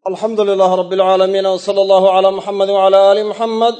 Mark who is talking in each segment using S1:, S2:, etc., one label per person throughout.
S1: alxamdu lilaah rabi alcaalamiin wsala allahu calaa muxamedi wcala aali muxamed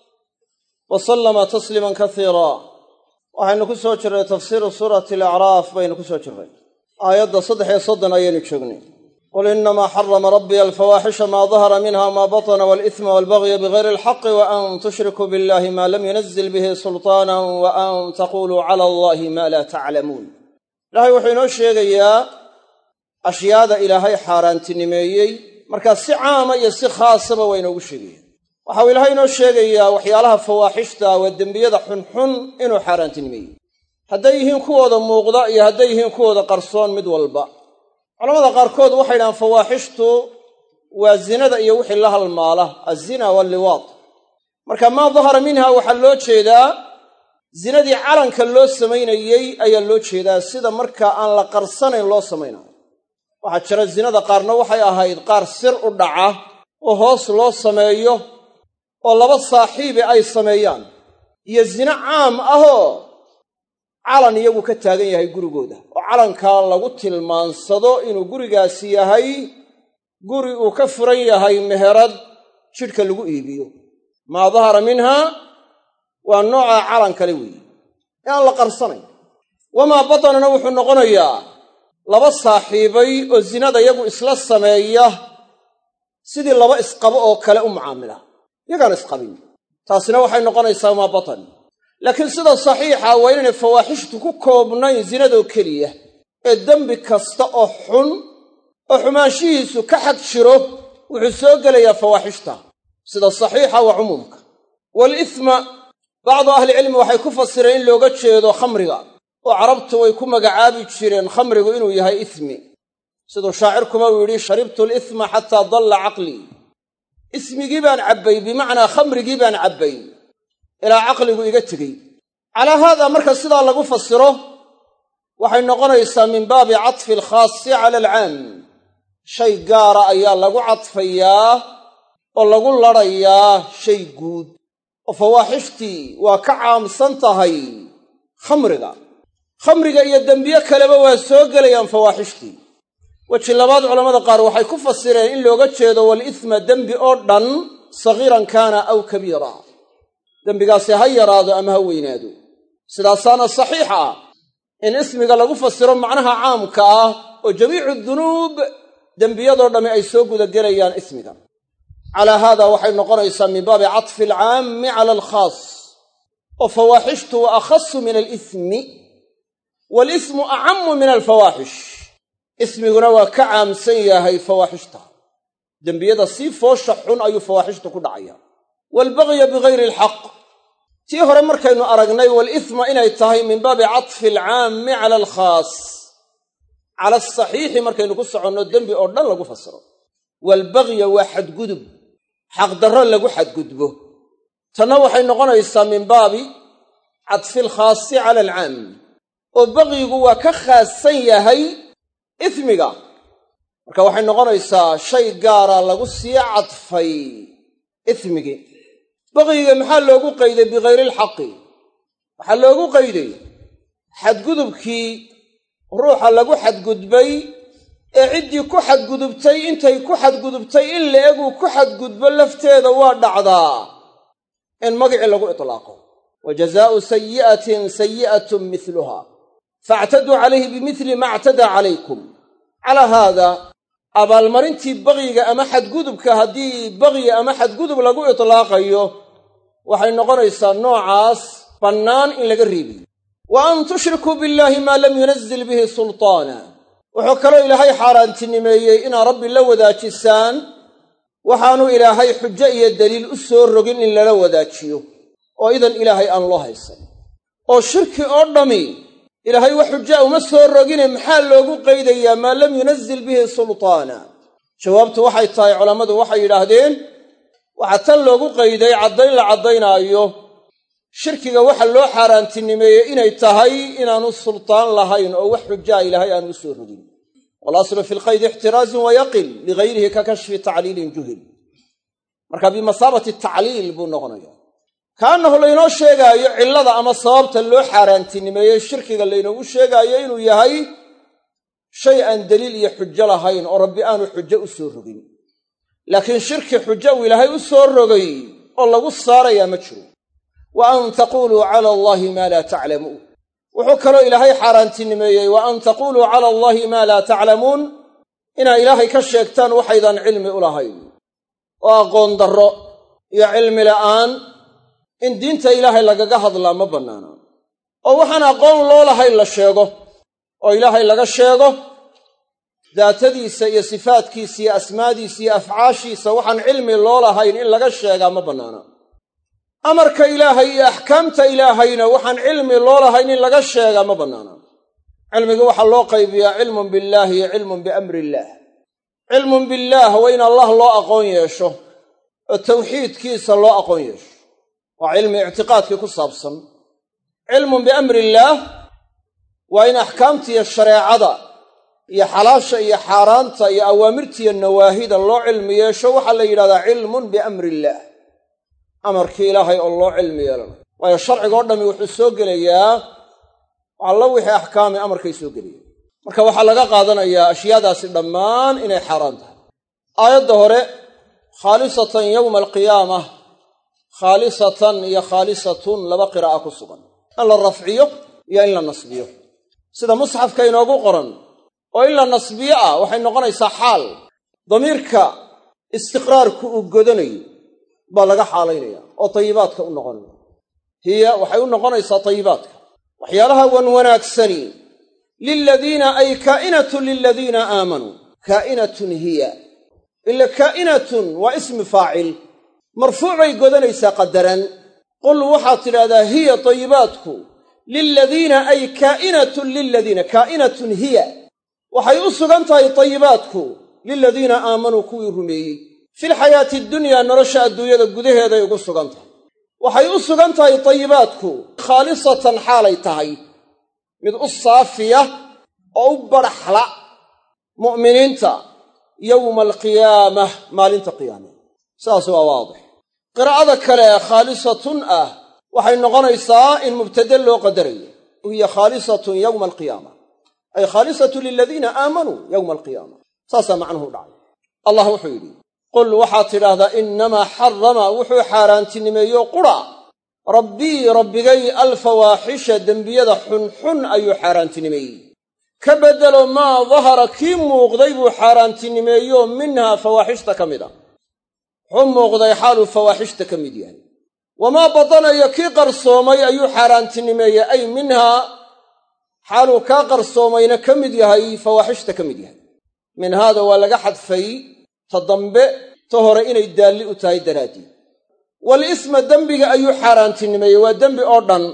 S1: wa sallama tasliiman kasiira waxaynu ku soo jirray tafsiiru suurati alacraaf baynu ku soo jirray aayadda 3 ayaynu joognay qul inamaa xarama rabbiya alfawaaxisha maa dahara minha maa batana waalithma waalbagya bigayri alxaqi wa an tushrikuu billahi maa lam yunazil bihi sulطaanan wa an taquluu cala allahi maa laa taclamuun ilaahay wuxuu inoo sheegayaa ashyaada ilaahay xaaraantinimeeyey markaa si caama iyo si khaasaba waa inoogu sheegaya waxau ilaahay inoo sheegayaa waxyaalaha fawaaxishta waa dembiyada xunxun inuu xaaraantinimeeyey hadday yihiin kuwooda muuqda iyo hadday yihiin kuwooda qarsoon mid walba culamada qaarkood waxay dhahaan fawaaxishtu waa zinada iyo wixii la halmaala azina walliwaad marka maa dahara minha waxaa loo jeedaa zinadii calanka loo samaynayey ayaa loo jeedaa sida markaa aan la qarsanayn loo samaynayo waxaa jira zinada qaarna waxay ahayd qaar sir u dhaca oo hoos loo sameeyo oo laba saaxiibi ay sameeyaan iyo zina caam ahoo calan iyagu ka taagan yahay gurigooda oo calankaa lagu tilmaansado inuu gurigaasi yahay guri uu ka furan yahay meherad jidhka lagu iibiyo maa dahara minha waa nooca calan kale weeye ee aan la qarsanayn wamaa batanana wuxuu noqonayaa laba saaxiibay oo zinada iyagu isla sameeya sidii laba isqabo oo kale u mucaamila iyagaan isqabin taasina waxay noqonaysaa wamaa batan laakiin sida saxiixa waa inaynay fawaaxishtu ku koobnayn zinadoo keliya ee dembi kasta oo xun oo xumaanshihiisu ka xag jiro wuxuu soo gelayaa fawaaxishta sida saxiixa waa cumuumka waalithma bacdu ahlicilmi waxay ku fasireen in looga jeedo khamriga oo carabtu way ku magacaabi jireen khamrigu inuu yahay ismi siduu shaacirkuma uu yidhi sharibtu alithma xataa dalla caqlii ismigii baan cabbay bimacnaa khamrigii baan cabbay ilaa caqligu iga tegey calaa haada marka sidaa lagu fasiro waxay noqonaysaa min baabi catfi alkhaasi cala alcaam shay gaara ayaa lagu cadfayaa oo lagu ladhayaa shay guud oo fawaaxishtii waa ka caamsan tahay khamriga iyo dembiye kaleba waa soo gelayaan fawaaxishtii weji labaad culammada qaar waxay ku fasireen in looga jeedo waalithma dembi oo dhan sagiiran kaana aw kabiira dembigaasi ha yaraado ama ha weynaado sidaasaana saxiixa ah in ismiga lagu fasiro macnaha caamka ah oo jamiicu dunuub dembiyadoo dhammi ay soo gudagelayaan ismiga calaa haada waxay noqonaysaa min baabi catfi alcaammi cala alkhaas oo fawaaxishtu wa akhasu min alismi waalismu acammu min alfawaaxish ismiguna waa ka caamsan yahay fawaaxishta dembiyada sii foosha xun ayuu fawaaxishta ku dhacaya waalbagya bigayri alxaq tii hore markaynu aragnay waalithma inay tahay min baabi catfi alcaammi cala alkhaas cala asaxiixi markaynu ku soconno dembi oo dhan lagu fasiro waalbagya waa xadgudub xaqdarro lagu xadgudbo tanna waxay noqonaysaa min baabi catfi alkhaasi cala alcaam oo bagyigu waa ka khaasan yahay ismiga marka waxay noqonaysaa shay gaara lagu sii cadfay ismigii bagyiga maxaa loogu qayday bigayri alxaqi waxaa loogu qayday xadgudubkii ruuxa lagu xadgudbay ee ciddii ku xadgudubtay intay ku xadgudubtay in la eguu ku xadgudbo lafteeda waa dhacdaa in magicii lagu itlaaqo wa jazaa'u sayi'atin sayi'atun miluha faactaduu calayhi bimili ma actadaa calaykum calaa haada abaalmarintii bagyiga ama xadgudubka haddii bagyi ama xadgudub lagu itlaaqayo waxay noqonaysaa noocaas bannaan in laga reebiyo wa an tushrikuu billaahi maa lam yunazil bihi sultaana wuxuu kaloo ilaahay xaaraantinimeeyey inaad rabbi la wadaajisaan waxaanu ilaahay xujo iyo daliil u soo rogin in lala wadaajiyo oo idan ilaahay aan loo haysan oo shirki oo dhammi ilaahay wax xujaa uma soo rogine maxaa loogu qaydayaa maa lam yunazil bihi sultaana jawaabtu waxay tahay culammadu waxay yidhaahdeen waxaa tan loogu qayday caddayn la caddaynaayo shirkiga waxa loo xaaraantinimeeyey inay tahay inaanu sultaan lahayn oo wax xujaa ilaahay aanu u soo rogin walaslu fi lqaydi ixtiraazun wayaqil ligayrihi ka kashfi tacliilin juhil marka bimasaabati tacliil buu noqonaya kaannahu laynoo sheegaayo cillada ama sababta loo xaaraantinimeeyey shirkiga laynoogu sheegaayo inuu yahay shay aan daliil iyo xujo lahayn oo rabbi aanu xujo u soo rogin laakiin shirki xujo uu ilaahay u soo rogay oo lagu saarayaa ma jiro. wa an taquluu cala allaahi maa laa taclamuun, wuxuu kaloo ilaahay xaaraantinimeeyey wa an taquluu cala allaahi maa laa taclamuun, inaa ilaahay ka sheegtaan waxaydaan cilmi u lahayn, oo aqoon darro iyo cilmi la'aan in diinta ilaahay lagaga hadlaa ma bannaana. oo waxaan aqoon loo lahayn la sheego oo ilaahay laga sheego daatadiisa iyo sifaadkiisa iyo asmaadiisa iyo afcaashiisa waxaan cilmi loo lahayn in laga sheegaa ma bannaana. amarka ilaahay iyo axkaamta ilaahayna waxaan cilmi loo lahayn in laga sheegaa ma bannaana. cilmiga waxaa loo qaybiyaa cilmun billaahi iyo cilmun biamri illaah. cilmun billaah waa in allah loo aqoon yeesho oo tawxiidkiisa loo aqoon yeesho, waa cilmi ictiqaadkii ku saabsan. cilmun biamri illaah waa in axkaamta iyo shareecada iyo xalaasha iyo xaaraanta iyo awaamirta iyo nawaahida loo cilmi yeesho waxaa la yidhahdaa cilmun biamri illaah, amarkii ilaahay oo loo cilmi yeelanayo. waayo sharciga oo dhammi wuxuu soo gelayaa alla wixii axkaami amarkay soo gelaya. marka waxaa laga qaadanayaa ashyaadaasi dhammaan inay xaaraan tahay. aayadda hore khaalisatan yowma alqiyaamah, khaalisatan iyo khaalisatun laba qiraa'a ku sugan, in la rafciyo iyo in la nasbiyo. sida musxafka inoogu qoran oo in la nasbiyo ah waxay noqonaysaa xaal. damiirka istiqraarku uu godanayo baa laga xaalaynaya oo tayibaadka u noqonaya. hiya waxay u noqonaysaa tayibaadka, waxyaalaha wan wanaagsani. liladiina ay kaa'inatun liladiina aamanuu, kaa'inatun hiya, ila kaa'inatun waa ismi faacil, marfuuc bay godanaysaa qadaran. qul waxaad tidhahdaa hiya tayibaadku liladiina ay kaa'inatun liladiina, kaa'inatun hiya waxay u sugan tahay tayibaadku liladiina aamanuu kuwii rumeeyey. filxayaati dunyaa, nolosha adduunyada gudaheeday ugu sugan tahay. waxay u sugan tahay tayibaadku khaalisatan xaalay tahay mid u saafiya oo u badhaxla mu'miniinta yowma alqiyaamah, maalinta qiyaama. saas waa waadix. qiraa'ada kale khaalisatun ah waxay noqonaysaa in mubtade loo qadarayo, hiya khaalisatun yowma alqiyaama, ay khaalisatun liladiina aamanuu yowma alqiyaama. saasaa macnuhu dhacay. allah wuxuu yidhi qul waxaad tidhaahdaa innamaa xarama wuxuu xaaraantinimeeyo qura rabbii rabbigay alfawaaxisha dembiyada xunxun ayuu xaaraantinimeeyey. ka beddelo maa dahara kii muuqday buu xaaraantinimeeyo minhaa fawaaxishta ka mid a. wuxuu muuqday xaaluu fawaaxishta ka mid yahay. wamaa badanayo kii qarsoomay ayuu xaaraantinimeeyey, ay minhaa xaaluu kaa qarsoomayna ka mid yahay, fawaaxishta ka mid yahay. minhaada waa laga xadfay ta dambe ta hore inay daalli u tahay daraaddeed. walisma dembiga ayuu xaaraantinimeeyey, waa dembi oo dhan,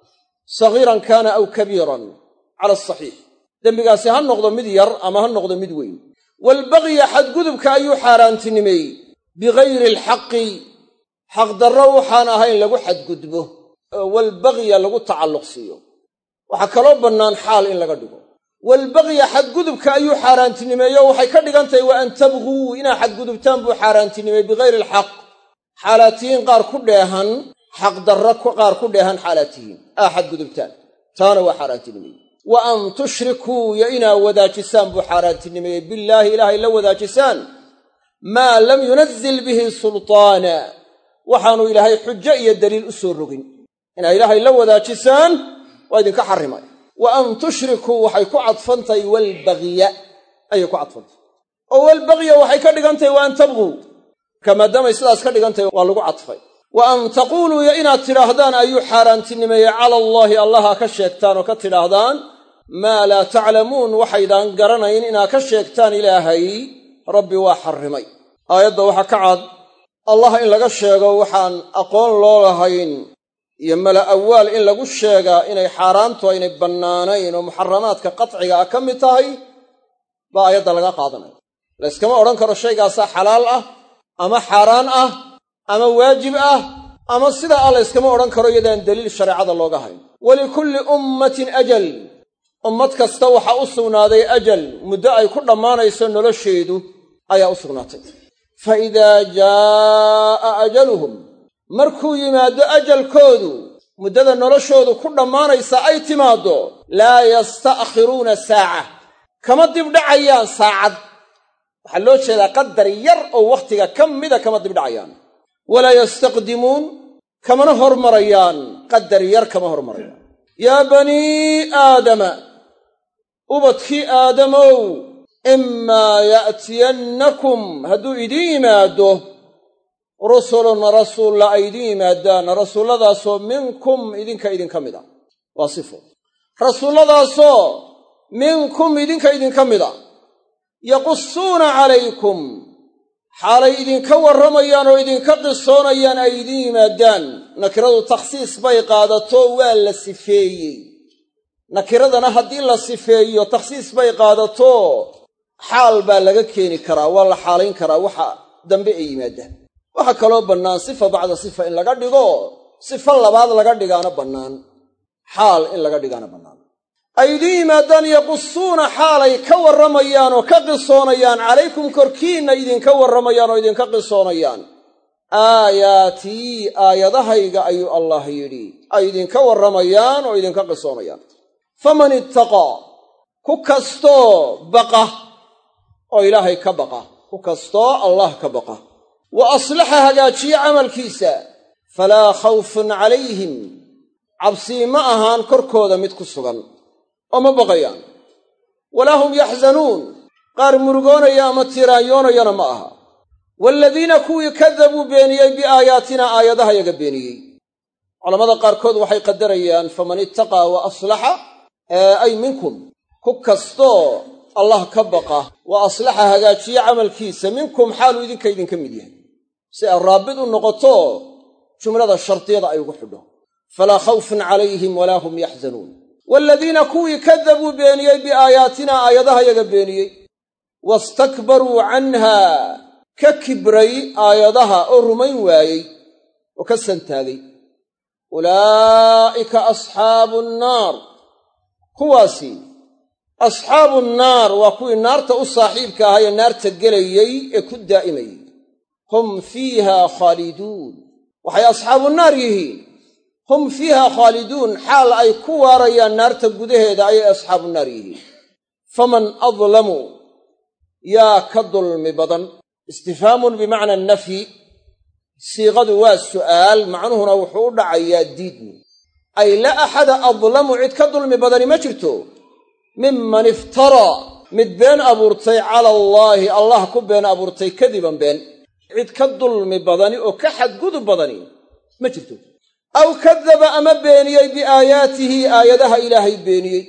S1: sagiiran kaana aw kabiiran cala asaxiix. dembigaasi ha noqdo mid yar ama ha noqdo mid weyn. waalbagya xadgudubka ayuu xaaraantinimeeyey, bigayri alxaqi, xaqdarro waxaan ahayn lagu xadgudbo oo walbagya lagu tacalluq siiyo. waxaa kaloo bannaan xaal in laga dhigo. waalbagya xadgudubka ayuu xaaraantinimeeyo waxay ka dhigan tahay wa an tabguu, inaa xadgudubtaan buu xaaraantinimeeyey bigayri alxaq, xaalaatihiin qaar ku dheehan xaqdarra qaar ku dheehan xaalaatihiin xadgudubtaan, taana waa xaaraantinimeeyey. wa an tushrikuu, iyo inaa wadaajisaan buu xaaraantinimeeyey billaahi ilaahay la wadaajisaan maa lam yunazil bihi sultaana, waxaanu ilaahay xujo iyo daliil u soo rogin. inaa ilaahay la wadaajisaan waa idinka xarrimay. wa an tushrikuu waxay ku cadfantahay walbagya ayay ku cadfantahay, oo walbagya waxay ka dhigan tahay wa an tabguu, ka maadaamay sidaas ka dhigan tahay waa lagu cadfay. wa an taquuluu, iyo inaad tidhaahdaan ayuu xaaraantinimeeyey cala allaahi, allaha ka sheegtaan oo ka tidhaahdaan maa laa taclamuun, waxaydaan garanayn inaad ka sheegtaan ilaahay rabbi waa xarrimay. aayadda waxaa ka cad allah in laga sheego waxaan aqoon loo lahayn iyo mala awaal in lagu sheegaa inay xaaraantu aynay bannaanayn oo muxaramaadka qatciga ah ka mid tahay baa aayadda laga qaadanaya. layskama odhan karo shaygaasaa xalaal ah ama xaaraan ah ama waajib ah ama sidaa ah layskama odhan karo iyadaan daliil shareecada looga hayn. walikulli ummatin ajal, ummad kasta waxaa u sugnaaday ajal, muddo ay ku dhammaanayso nolosheedu ayaa u sugnaatay. fa idaa jaa'a ajaluhum, markuu yimaado ajalkoodu, muddada noloshoodu ku dhammaanaysa ay timaaddo, laa yasta'khiruuna saaca, kama dibdhacayaan saacad. waxaa loo jeedaa qadar yar oo wakhtiga ka mida kama dibdhacayaan walaa yastaqdimuun kamana hormarayaan qadar yar kama hormarayaan yaa banii aadama ubadkii aadamow imaa ya'tiyannakum hadduu idiin yimaado rusulun rasuulla ay idiin yimaadaan rasuulladaasoo minkum idinka mid a waa sifo rasuulladaasoo minkum idinka mid a yaqusuuna calaykum xaalay idinka warramayaan oo idinka qisoonayaan ay idiin yimaadaan nakiradu takhsiis bay qaadato waa la sifeeyey nakiradana haddii la sifeeyo takhsiis bay qaadato xaal baa laga keeni karaa waa la xaalayn karaa waxa dambe ay yimaadaan waxaa kaloo bannaan sifa bacda sifa in laga dhigo sifo labaad laga dhigaana bannaan xaal in laga dhigaana bannaan ay idiin yimaadaan yaqusuuna xaalay ka warramayaan oo ka qisoonayaan calaykum korkiinna idinka warramayaan oo idinka qisoonayaan aayaatii aayadahayga ayuu allah yidhi ay idinka warramayaan oo idinka qisoonayaan faman ittaqaa ku kastoo baqa oo ilaahay ka baqa ku kastoo allah ka baqa wa aslaxa hagaajiye camalkiisa falaa khawfun calayhim cabsii ma ahaan korkooda mid ku sugan oo ma baqayaan walaa hum yaxzanuun qaar murugoonaya ama tiiraanyoonayana ma aha waaladiina kuwii kadabuu beeniyey biaayaatina aayadahayaga beeniyey culammada qaarkood waxay qadarayaan faman ittaqaa wa aslaxa ay minkum ku kastoo allah ka baqa wa aslaxa hagaajiye camalkiisa minkum xaaluu idinka mid yahay si ay raabid u noqoto jumlada shardiyada ay ugu xidho falaa khawfun calayhim walaa hum yaxzanuun waaladiina kuwii kadabuu beeniyey biaayaatina aayadahayaga beeniyey wastakbaruu canhaa ka kibray aayadaha oo rumayn waayey oo ka santaagay ulaa'ika asxaabu nnaar kuwaasi asxaabu nnaar waa kuwii naarta u saaxiibka ahaa ee naarta gelayey ee ku daa'imayey hum fiiha khaaliduun waxay asxaabu naar yihiin hum fiiha khaaliduun xaal ay ku waarayaan naarta gudaheeda ayay asxaabu naar yihiin faman adlamu yaa ka dulmi badan istifhaamun bimacna nafyi siiqadu waa su'aal macnuhuna wuxuu u dhacayaa diidmi ay la axada adlamu cid ka dulmi badani ma jirto miman iftaraa mid been abuurtay cala allaahi allah ku been abuurtay kadiban been cid ka dulmi badani oo ka xadgudub badani ma jirto aw kadaba ama beeniyey biaayaatihi aayadaha ilaahay beeniyey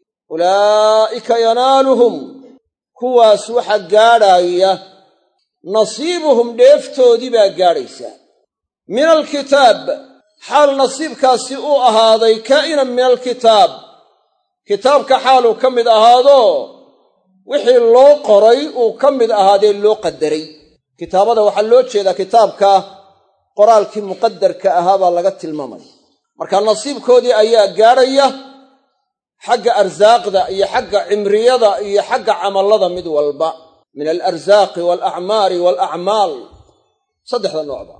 S1: ulaa'ika yanaaluhum kuwaas waxa gaadhaaya nasiibuhum dheeftoodii baa gaadhaysa min alkitaab xaal nasiibkaasi uu ahaaday kaa'inan min alkitaab kitaabka xaaluu ka mid ahaado wixii loo qoray uu ka mid ahaadee loo qadaray kitaabada waxaa loo jeedaa kitaabka qoraalkii muqadarka ahaa baa laga tilmaamaya marka nasiibkoodii ayaa gaadhaya xagga arsaaqda iyo xagga cimriyada iyo xagga camallada mid walba min alarsaaqi waalacmaari waalacmaal saddexda noocba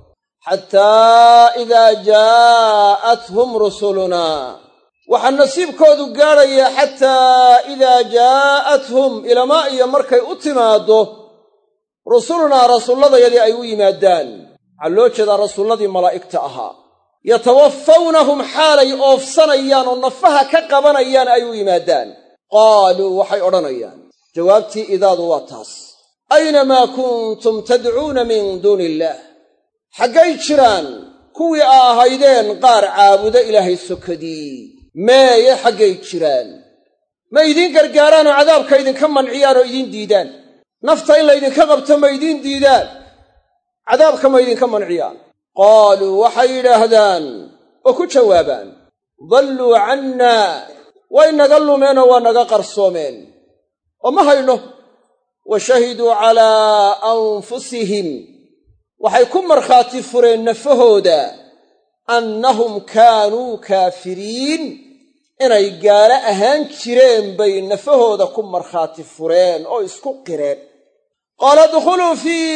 S1: xataa idaa jaa'athum rusulunaa waxaa nasiibkoodu gaadhaya xataa idaa jaa'athum ilamaa iyo markay u timaaddo rusulunaa rasuulladayadii ay u yimaadaan waxaa loo jeedaa rasuulladii malaa'igta ahaa yatawafawnahum xaalay oofsanayaan oo nafaha ka qabanayaan ay u yimaadaan qaaluu waxay odhanayaan jawaabtii idaadu waa taas aynamaa kuntum tadcuuna min duuni illaah xaggay jiraan kuwii aa ahaydeen qaar caabuda ilaahay sokadii meeye xaggay jiraan ma idiin gargaaraanoo cadaabka idinka manciyaan oo idiin diidaan nafta in laydinka qabto ma idiin diidaan cadaabka ma idinka manciyaan qaaluu waxay yidhaahdaan oo ku jawaabaan dalluu cannaa way naga lumeenoo waa naga qarsoomeen oo ma hayno wa shahiduu calaa anfusihim waxay ku markhaati fureen nafahooda annahum kaanuu kaafiriin inay gaalo ahaan jireen bay nafahooda ku markhaati fureen oo isku qireen qaala idkhuluu fii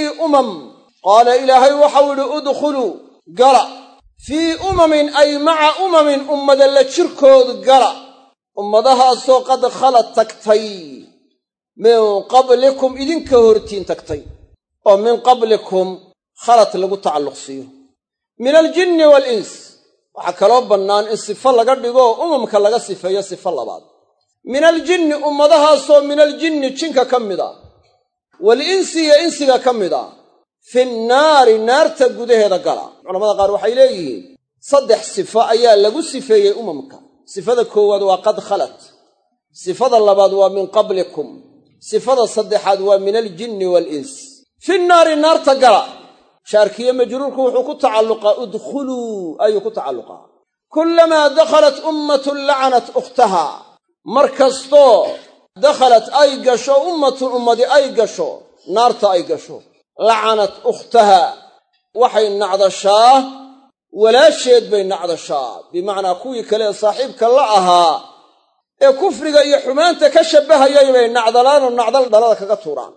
S1: qaala ilaahay waxau idhi udkhuluu gala fii umamin ay maca umamin ummada la jirkood gala ummadahaasoo qad khalad tagtay min qablikum idinka hortiin tagtay oo min qablikum khalat lagu tacalluqsiiyo min aljinni waalins waxaa kaloo bannaan in sifo laga dhigo umamka laga sifeeyo sifo labaad min aljinni ummadahaasoo min aljinni jinka ka mid a waalinsi iyo insiga ka mid a fi nnaari naarta gudaheeda gala culamada qaar waxay leeyihiin 3 sifo ayaa lagu sifeeyey umamka sifada koowaad waa qad khalat sifada labaad waa min qablikum sifada saddexaad waa min aljinni waalins fi nnaari naarta gala shaarkiyo majruurku wuxuu ku tacalluqaa udkhuluu ayuu ku tacalluqaa kullamaa dakhalat ummatun lacanat ukhtaha mar kastoo dakhalat ay gasho ummatun ummadi ay gasho naarta ay gasho lacanat ukhtaha waxay nacdashaa walaasheed bay nacdashaa bimacnaa kuwii kale ee saaxiibka la ahaa ee kufriga iyo xumaanta ka shabbahayay bay nacdalaanoo nacdal dhalada kaga tuuraan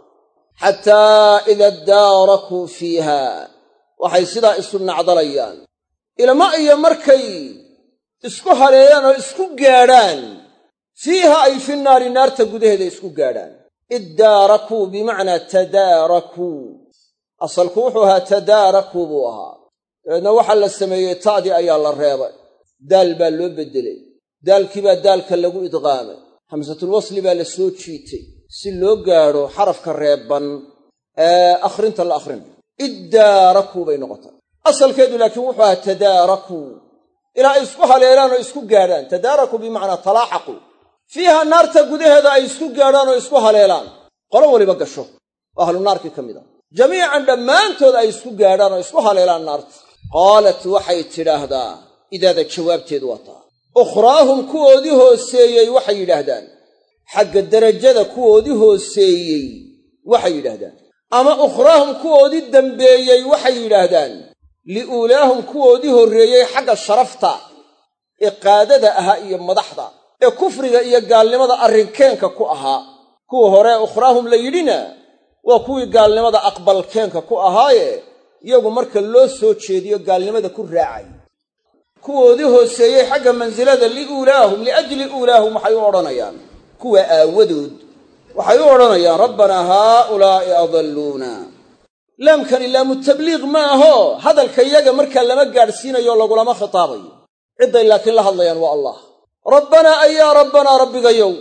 S1: xataa ida daarakuu fiiha waxay sidaa isu nacdalayaan ilma iyo markay isku haleeyaan oo isku gaadhaan fiiha ay fi naari naarta gudaheeda isku gaadhaan iddaarakuu bimacnaa tadaarakuu asalku wuxuu ahaa tadaarakuu buu ahaa dabeedna waxaa la sameeyey ta'dii ayaa la reebay daal baa loo beddelay daalkii baa daalka lagu idqaamay hamsatulwasli baa la soo jiitay si loo gaadho xarafka reebban ee akhrinta la akhrinayo iddaarakuu bay noqotay asalkeedu laakiin wuxuu ahaa tadaarakuu ilaa ay isku haleelaan oo isku gaadhaan tadaarakuu bimacnaa talaaxaquu fiiha naarta gudaheeda ay isku gaadhaan oo isku haleelaan qolo weliba gasho oo ahlu naarkii ka mid a jamiican dhammaantood ay isku gaadhaan oo isku haleelaan naarta qaalat waxay tidhaahdaa idaada jawaabteedu waa taa ukhraahum kuwoodii hooseeyey waxay yidhaahdaan xagga derajada kuwoodii hooseeyey waxay yidhaahdaan ama ukhraahum kuwoodii dambeeyey waxay yidhaahdaan liuulaahum kuwoodii horreeyey xagga sharafta ee qaadada ahaa iyo madaxda ee kufriga iyo gaalnimada arrinkeenka ku ahaa kuwa hore ukhraahum la yidhina waa kuwii gaalnimada aqbalkeenka ku ahaaye iyagu marka loo soo jeediyo gaalnimada ku raacay kuwoodii hooseeyey xagga mansilada liuulaahum liajli uulaahum waxay u odhanayaan kuwa aawadood waxay u odhanayaan rabbanaa haaulaa'i adalluuna laamkani laamu tabliiq ma aho hadalka iyaga markaa lama gaadhsiinayo lagulama khitaabayo cidday laakiin la hadlayaan waa allah rabbanaa ayaa rabbanaa rabbigayow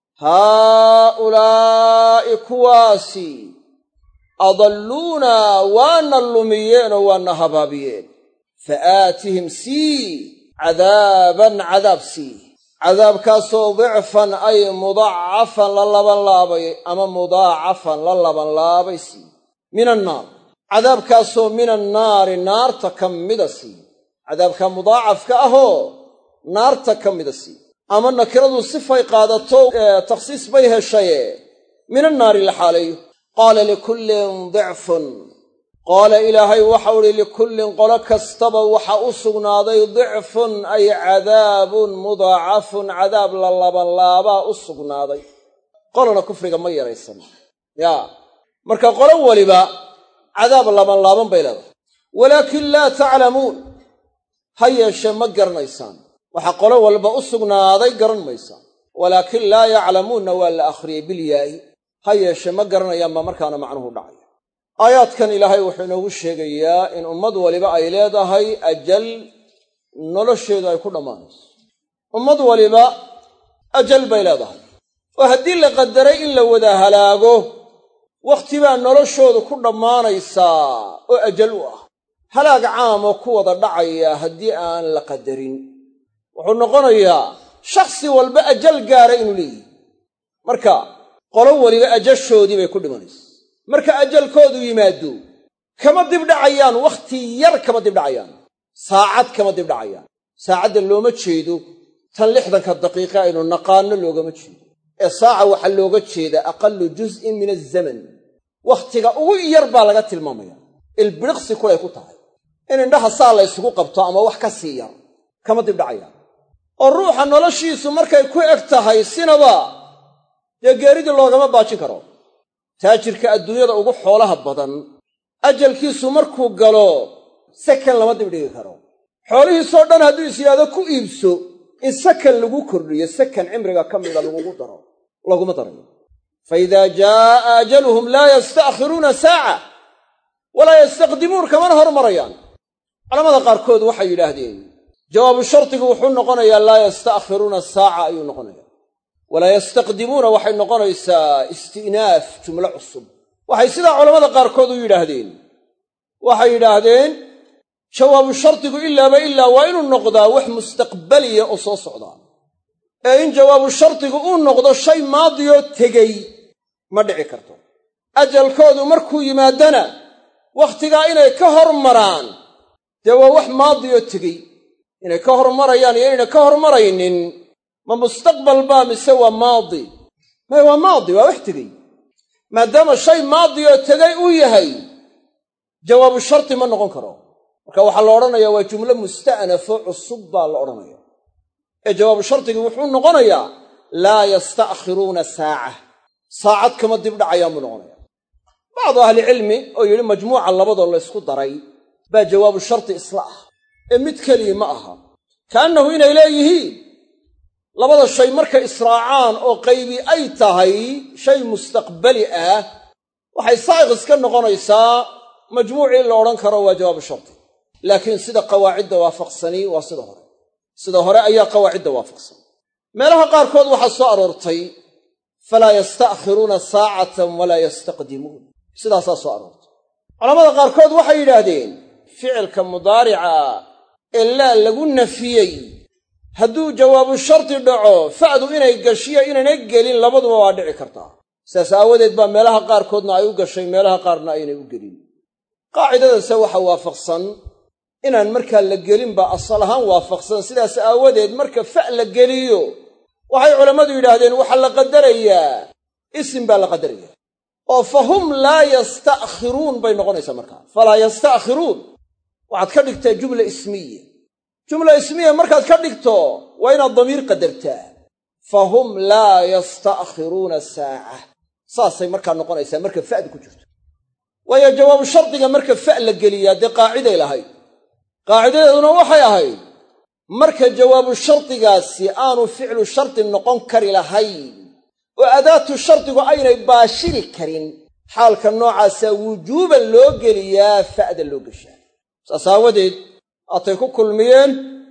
S1: haaulaa'i kuwaasi adalluuna waana lumiyeenoo waana habaabiyeen fa aatihim sii cadaaban cadaab sii cadaabkaasoo dicfan ay mudacafan la labanlaabay ama mudaacafan la labanlaabay sii min annaar cadaabkaasoo min annaari naarta ka mida sii cadaabkaa mudaacafka ahoo naarta ka mida sii ama nakiradu sifay qaadato takhsiis bay heshaye min annaari la xaaleeyo qaala likullin dicfun qaala ilaahay waxau idhi likullin qolo kastaba waxa u sugnaaday dicfun ay cadaabun mudaacafun cadaab la labanlaabaa u sugnaaday qolona kufriga ma yaraysan yaa marka qolo weliba cadaab labanlaaban bay leedahay walaakin laa taclamuun ha yeeshee ma garanaysaan waxa qolo walba u sugnaaday garan maysaan walaakin laa yaclamuunna waa la akhriyey bilyaa'i ha yeeshee ma garanayaan baa markaana macnuhu dhacay aayaadkan ilaahay wuxuu inoogu sheegayaa in ummad waliba ay leedahay ajal nolosheedu ay ku dhammaanayso ummad waliba ajal bay leedahay oo haddii la qadaray in la wada halaago wakhti baa noloshoodu ku dhammaanaysaa oo ajal u ah halaag caamoo ku wada dhacaya haddii aan la qadarin wuxuu noqonayaa shakhsi walba ajal gaara inuu leeyihi marka qolo waliba ajashoodii bay ku dhimanaysa marka ajalkoodu yimaado kama dibdhacayaan wakhti yar kama dibdhacayaan saacad kama dibdhacayaan saacadda looma jeedo tan 60 daqiiqa aynu naqaano loogama jeedo ee saaca waxaa looga jeedaa aqallu juz'in min azaman wakhtiga ugu yar baa laga tilmaamaya ilbiriqsi kulay ku tahay in indhaha saa la isugu qabto ama wax ka sii yar kama dibdhacayaan oo ruuxa noloshiisu markay ku eg tahay sinaba dee geeridii loogama baajin karo taajirka adduunyada ugu xoolaha badan ajalkiisu markuu galo sakan lama dibdhigi karo xoolihiisoo dhan hadduu is yidhaahdo ku iibso in sakan lagu kordhiyo sakan cimriga ka mida lagugu daro laguma darayo فإذا جاء أجلهم لا يستأخرون ساعة ولا يستقدمون كمان هرمريان على ماذا قاركود وحي يلاهدين جواب الشرط وحو نقنيا لا يستأخرون الساعة أي نقنيا ولا يستقدمون وحي نقنيا استئناف جملة عصب وحي سيدا علماء قاركود يلاهدين وحي يلاهدين جواب الشرط إلا وإن النقضة وح مستقبلية أصوص عضان إن جواب الشرط النقضة شيء ماضي تجي ما دعي كرتو أجل كود مركو يمادنا وقتها إنه كهر مران دوا وح ماضي تجي إنه كهر مريان إنه كهر مرين ما مستقبل بام سوى ماضي ما هو ماضي وح تجي ما دام الشيء ماضي تجي ويهي جواب الشرط ما نقول كرو وكوا حلورنا يا وجملة مستأنفة عصبة الأورانية جواب الشرط وحو نقنيا لا يستأخرون ساعة ساعة كما دبدا عيام نقنيا بعض أهل العلم أو يقول مجموعة لبضوا الله يسكت دري با جواب الشرط إصلاح متكلي معها كأنه هنا إليه لبض الشيء مركة إسراعان أو قيبي أي تهي شيء مستقبلي وحي صايغ كان نقنيسا مجموعي الأوران كروا جواب الشرط لكن سيدا قواعد وافقسني وسيدا هوري سيدا هوري أي قواعد وافقسني ما لها قاركود وحصو أرورتي فلا يستأخرون ساعة ولا يستقدمون سيدا ساسو أرورتي على ماذا قاركود وحي يلادين فعل كمضارعة إلا لقلنا فيه هدو جواب الشرط دعو فعدو إنا يقشية إنا نقلين لبض موادع كرتا ساساودت با ميلها قاركودنا أيو قشي ميلها قارنا أينا يقلين قاعدة سوحة وافقسن inaan markaa la gelin ba asal ahaan waafaqsan sidaas aawadeed marka fa la geliyo waxay culimadu yiraahdeen waxa la qadarayaa ism baa la qadarayaa oo fahum la yasta'khirun bay noqonaysaa markaa fala yasta'khirun waxaad ka dhigtaa jumla ismiya markaad ka dhigto waa inaad damiir qadartaa fahum la yasta'khiruna saa'a saasay markaa noqonaysaa marka fa'd ku jirto waayo jawaab shardiga marka fa la geliyaa de qaaciday lahayd qaacidaduna waxay ahayd marka jawaabu shartigaasi aanu ficlu sharti noqon kari lahayn oo adaatu shartigu aynay baashiri karin xaalka noocaasa wujuuban loo geliyaa fa'da loo gashaa saasawadeed atay ku kulmiyeen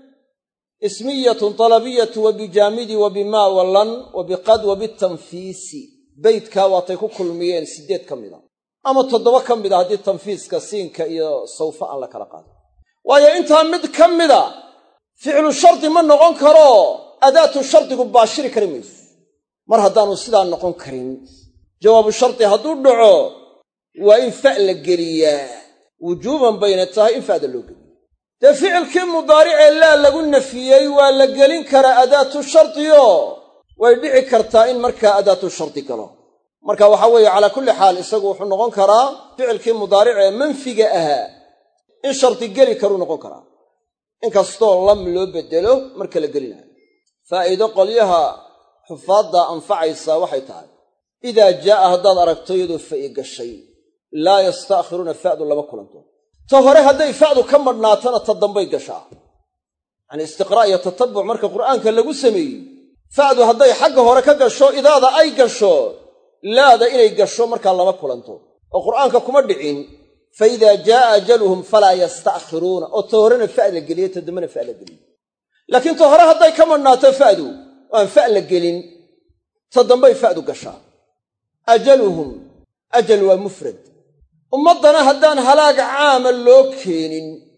S1: ismiyatun talabiyatu wa bijaamidi wa bima wallan wa biqad wa bitanfiisi beydka waatay ku kulmiyeen 8 kamida ama 7 kamida haddii tanfiiska siinka iyo sawfa aan la kala qaado waayo intaa mid ka mida ficlu sharti ma noqon karo adaatu shartigu baashiri kari mayso mar haddaanu sidaa noqon karin jawaabu sharti hadduu dhaco waa in fa la geliyaa wujuuban bayna tahay in fa'da loo geliyo dee ficilkii mudaaricee laa lagu nafiyey waa la gelin karaa adaatu shartiyo way dhici kartaa in markaa adaatu sharti galo marka waxaa weeye calaa kulli xaal isagu wuxuu noqon karaa ficilkii mudaaricee manfiga ahaa in sharti geli karu noqon karaa inkastoo lam loo bedelo marka la gelinayo faa'iido qolyaha xufaadda anfacaysa waxay tahay idaa jaa'a haddaad aragto iyadoo fa'i gashay laa yasta'khiruuna fa'du lama kulanto ta hore hadday fa'du ka madhnaatana ta dambay gashaa yacni istiqraa' iyo tatabbuc marka qur'aanka lagu sameeyey fa'du hadday xagga hore ka gasho idaada ay gasho laada inay gasho markaa lama kulanto oo qur'aanka kuma dhicin فإذا جاء أجلهم فلا يستأخرون أو تهرنا فعل الجلية تدمنا فعل الجلية لكن تهرها هداي كمان ناتفادوا وأن فعل الجلين تدمبي فعدوا قشا أجلهم أجل ومفرد ومضنا هدان هلاك عامل لوكين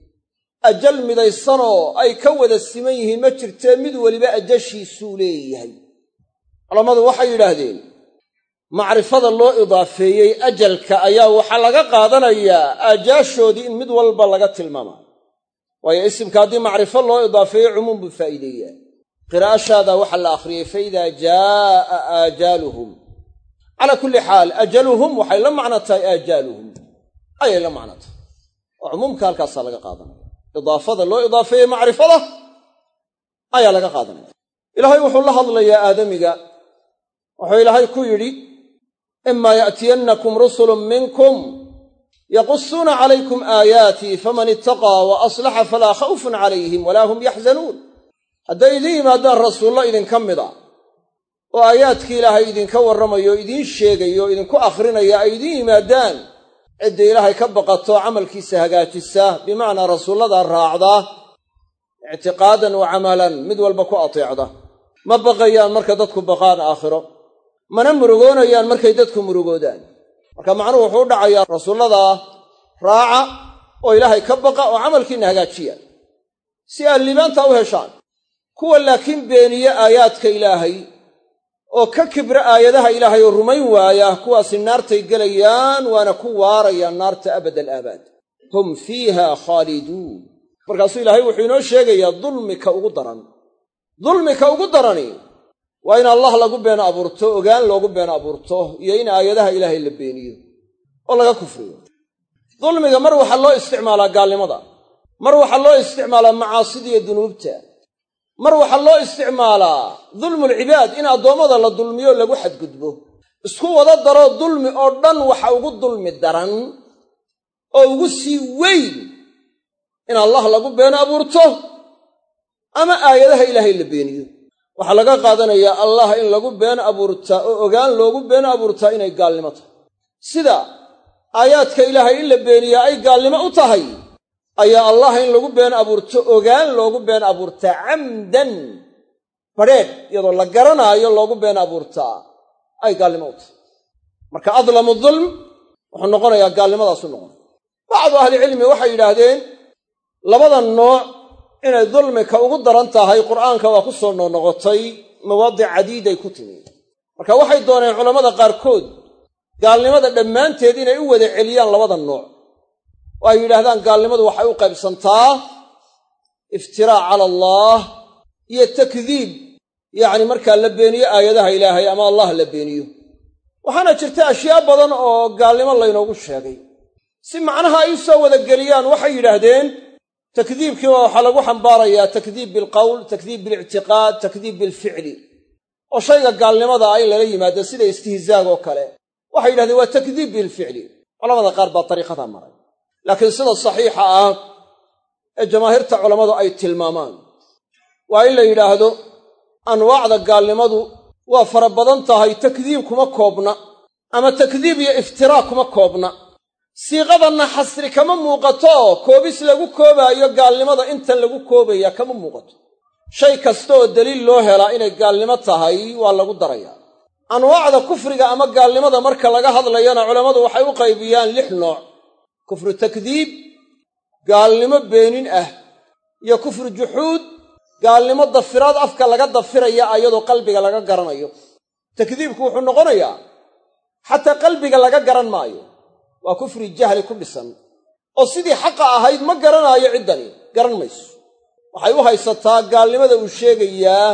S1: أجل مدى الصنو أي كود السميه مجر تامد ولباء جشي سوليه على ماذا وحي لهذين macrifada loo idaafeeyey ajalka ayaa waxa laga qaadanayaa ajaashoodii in mid walba laga tilmaamayo waayo isimka haddii macrifo loo idaafeeyo cumuum buu faa'iideeyaa qiraa'ashaada waxa la akhriyey faidaa jaa'a aajaaluhum calaa kulli xaal ajaluhum waxay la macno tahay aajaaluhum ayay la macno tahay oo cumuumka halkaasaa laga qaadanaya idaafada loo idaafeeyey macrifada ayaa laga qaadanaya ilaahay wuxuu la hadlayaa aadamiga wuxuu ilaahay ku yidhi إما يأتينكم رسل منكم يقصون عليكم آياتي فمن اتقى وأصلح فلا خوف عليهم ولا هم يحزنون هذا إذن ما دار رسول الله إذن كمدا oo aayaadkii ilaahay idinka warramayo idiin sheegayo idinku akhrinaya ay idiin yimaadaan cidda ilaahay ka baqato camalkiisa hagaajisa bimacnaa rasuullada raacda ictiqaadan wa camalan mid walba ku ateecda ma baqayaan marka dadku baqaan aakhiro mana murugoonayaan markay dadku murugoodaan marka macnuhu wuxuu u dhacayaa rasuullada raaca oo ilaahay ka baqa oo camalkiinna hagaajiya si aad liibaanta u heshaan kuwa laakiin beeniye aayaadka ilaahay oo ka kibra aayadaha ilaahay oo rumayn waaya kuwaasi naartay gelayaan waana ku waarayaan naarta abadal aabaad hum fiiha khaaliduun markaasuu ilaahay wuxuu inoo sheegayaa dulmika ugu darani waa in allah lagu been abuurto ogaan loogu been abuurto iyo in aayadaha ilaahay la beeniyo oo laga kufriyo dulmiga mar waxaa loo isticmaalaa gaalnimada mar waxaa loo isticmaalaa macaasida iyo dunuubta mar waxaa loo isticmaalaa dulmulcibaad in addoommada la dulmiyo lagu xadgudbo isku wada daro dulmi oo dhan waxa ugu dulmi daran oo ugu sii weyn in allah lagu been abuurto ama aayadaha ilaahay la beeniyo waxaa laga qaadanayaa allah in lagu been abuurtaa oo ogaan loogu been abuurtaa inay gaalnimo tahay sida aayaadka ilaahay in la beeniyaa ay gaalnimo u tahay ayaa allah in lagu been abuurto ogaan loogu been abuurtaa camdan badheedh iyadoo la garanaayo loogu been abuurtaa ay gaalnimo u tahay marka adlamu dulm wuxuu noqonayaa gaalnimadaasu noqonaya bacdu ahlicilmi waxay yidhaahdeen labada nooc inay dulmika ugu daran tahay qur'aanka waa ku soo noqnoqotay mawaadic cadiiday ku timi marka waxay dooneen culammada qaarkood gaalnimada dhammaanteed inay u wada celiyaan labada nooc oo ay yidhaahdaan gaalnimadu waxay u qaybsantaa iftiraac cala allah iyo takdiib yacni markaa la beeniyo aayadaha ilaahay ama allah la beeniyo waxaana jirta ashyaa badan oo gaalnimo laynoogu sheegay si macnaha ay u soo wada geliyaan waxay yidhaahdeen takdiibkii waxaa lagu xambaarayaa takdiib bilqowl takdiib bilictiqaad takdiib bilficli oo shayga gaalnimada ah in lala yimaado sida istihzaag oo kale waxay yidhahdeen waa takdiib bilficli culamada qaar baa dariiqadaa maray laakiin sida saxiixa ah ee jamaahiirta culammadu ay tilmaamaan waa in la yidhaahdo anwaacda gaalnimadu waa fara badan tahay takdiib kuma koobna ama takdiib iyo iftiraa kuma koobna siiqadanna xasri kama muuqato koobis lagu koobaayo gaalnimada intan lagu koobaya kama muuqato shay kasta oo daliil loo helaa inay gaalnimo tahay waa lagu darayaa anwaacda kufriga ama gaalnimada marka laga hadlayana culammadu waxay u qaybiyaan 6 nooc kufru takdiib gaalnimo beenin ah iyo kufru juxuud gaalnimo dafiraad afka laga dafiraya ayadoo qalbiga laga garanayo takdiibku wuxuu noqonayaa xataa qalbiga laga garan maayo waa kufri jahli ku dhisan oo sidii xaqa ahayd ma garanaayo ciddani garan mayso waxay u haysataa gaalnimada uu sheegayaa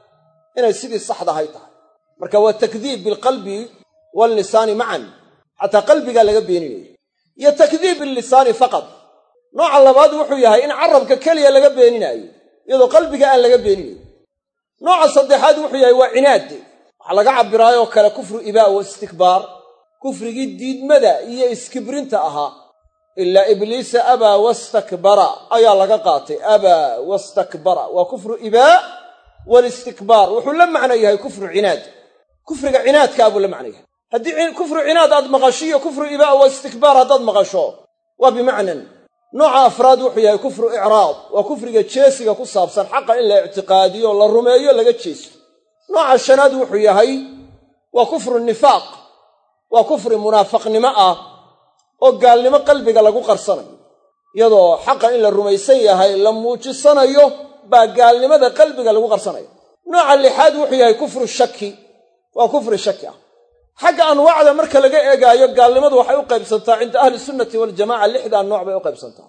S1: inay sidii saxda ahay tahay marka waa takdiib bilqalbi wallisaani macan xataa qalbigaa laga beeninayo iyo takdiib billisaani faqad nooca labaad wuxuu yahay in carabka keliya laga beeninaayo iyadoo qalbiga aan laga beeninayn nooca saddexaad wuxuu yahay waa cinaad waxaa laga cabbiraayoo kale kufru ibaa wa istikbaar kufrigii diidmada iyo iskibrinta ahaa ilaa ibliisa abaa wastakbara ayaa laga qaatay abaa wastakbara waa kufru ibaa walistikbaar wuxuu la macno yahay kufru cinaad kufriga cinaadkaa buu la macno yahay haddii kufru cinaad aad maqasho iyo kufru ibaa wa istikbaar haddaad maqasho waa bimacnan nooca afraad wuxuu yahay kufru icraad waa kufriga jeesiga ku saabsan xaqa in la ictiqaadiyo la rumeeyo laga jeeso nooca shanaad wuxuu yahay waa kufru nifaaq waa kufri munaafaqnimo ah oo gaalnimo qalbiga lagu qarsanayo iyadoo xaqa in la rumaysan yahay la muujisanayo baa gaalnimada qalbiga lagu qarsanayo nooca lixaad wuxuu yahay kufru shaki waa kufri shaki ah xagga anwaacda marka laga eegaayo gaalnimadu waxay u qaybsantaa cinda ahli sunnati waljamaca 6 nooc bay u qaybsantaa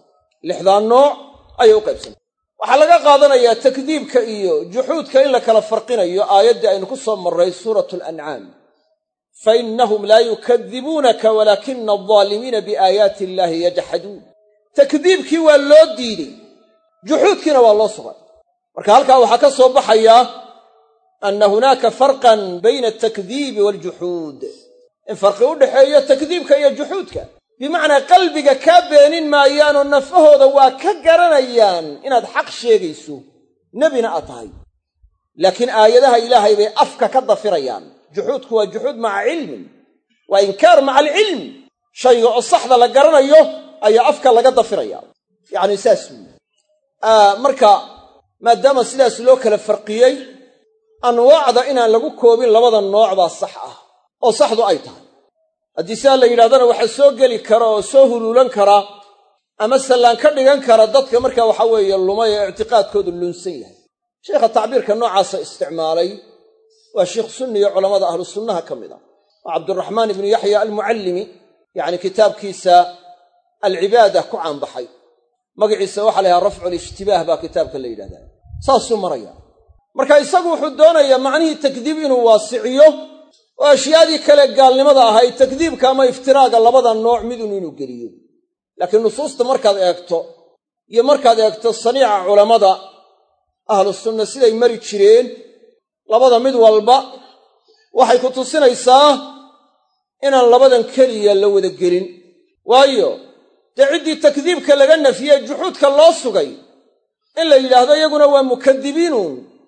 S1: 6 nooc ayay u qaybsantaa waxaa laga qaadanayaa takdiibka iyo juxuudka in la kala farqinayo aayaddii aynu ku soo marray suuratu alancaam fainahum laa yukadibuunaka walaakina aldaalimiina biaayaati illaahi yajxaduun takdiibkii waa loo diiday juxuudkiina waa loo sugay marka halkaa waxaa ka soo baxaya anna hunaaka farqan bayna altakdiibi waaljuxuud in farqi u dhaxeeyo takdiibka iyo juxuudka bimacnaa qalbiga kaa beenin maayaanoo nafahooda waa ka garanayaan inaad xaq sheegayso nebina aad tahay laakiin aayadaha ilaahay bay afka ka dafirayaan. juxuudku waa juxuud maca cilmin, waa inkaar maca alcilm. shayga oo saxda la garanayo ayaa afka laga dafiraya. yacni saas weeye. marka maadaama sidaas loo kala farqiyey, anwaacda inaan lagu koobin labada nooc baa sax ah oo saxdu ay tahay. haddii sidaa la yidhahdana waxaa soo geli kara oo soo huluulan kara ama sallaan ka dhigan kara dadka markaa waxa weeye lumay ee ictiqaadkoodu lunsan yahay. sheekha tacbiirka noocaasa isticmaalay waa sheikh sunniyo culammada ahlu sunnaha ka mid ah, waa cabduraxmaan ibnu yaxya almucallimi, yacni kitaabkiisa alcibaada ku caanbaxay. magaciisa waxaa la yidhaha rafcu lishtibaah baa kitaabka la yidhahdaa. saasuu maraya. marka isagu wuxuu doonayaa macnihii takdiib inuu waasiciyo oo ashyaadii kale gaalnimada ahayd takdiibka ama iftiraaga labada nooc midun inuu geliyo. laakiin nusuusta markaad eegto iyo markaad eegto saniica culammada ahlu sunna siday mari jireen, labada mid walba waxay ku tusinaysaa inaan labadan keliya la wada gelin. waayo dee ciddii takdiibka laga nafiyey juxuudka loo sugay in la yidhaahdo iyaguna waa mukadibiinuun,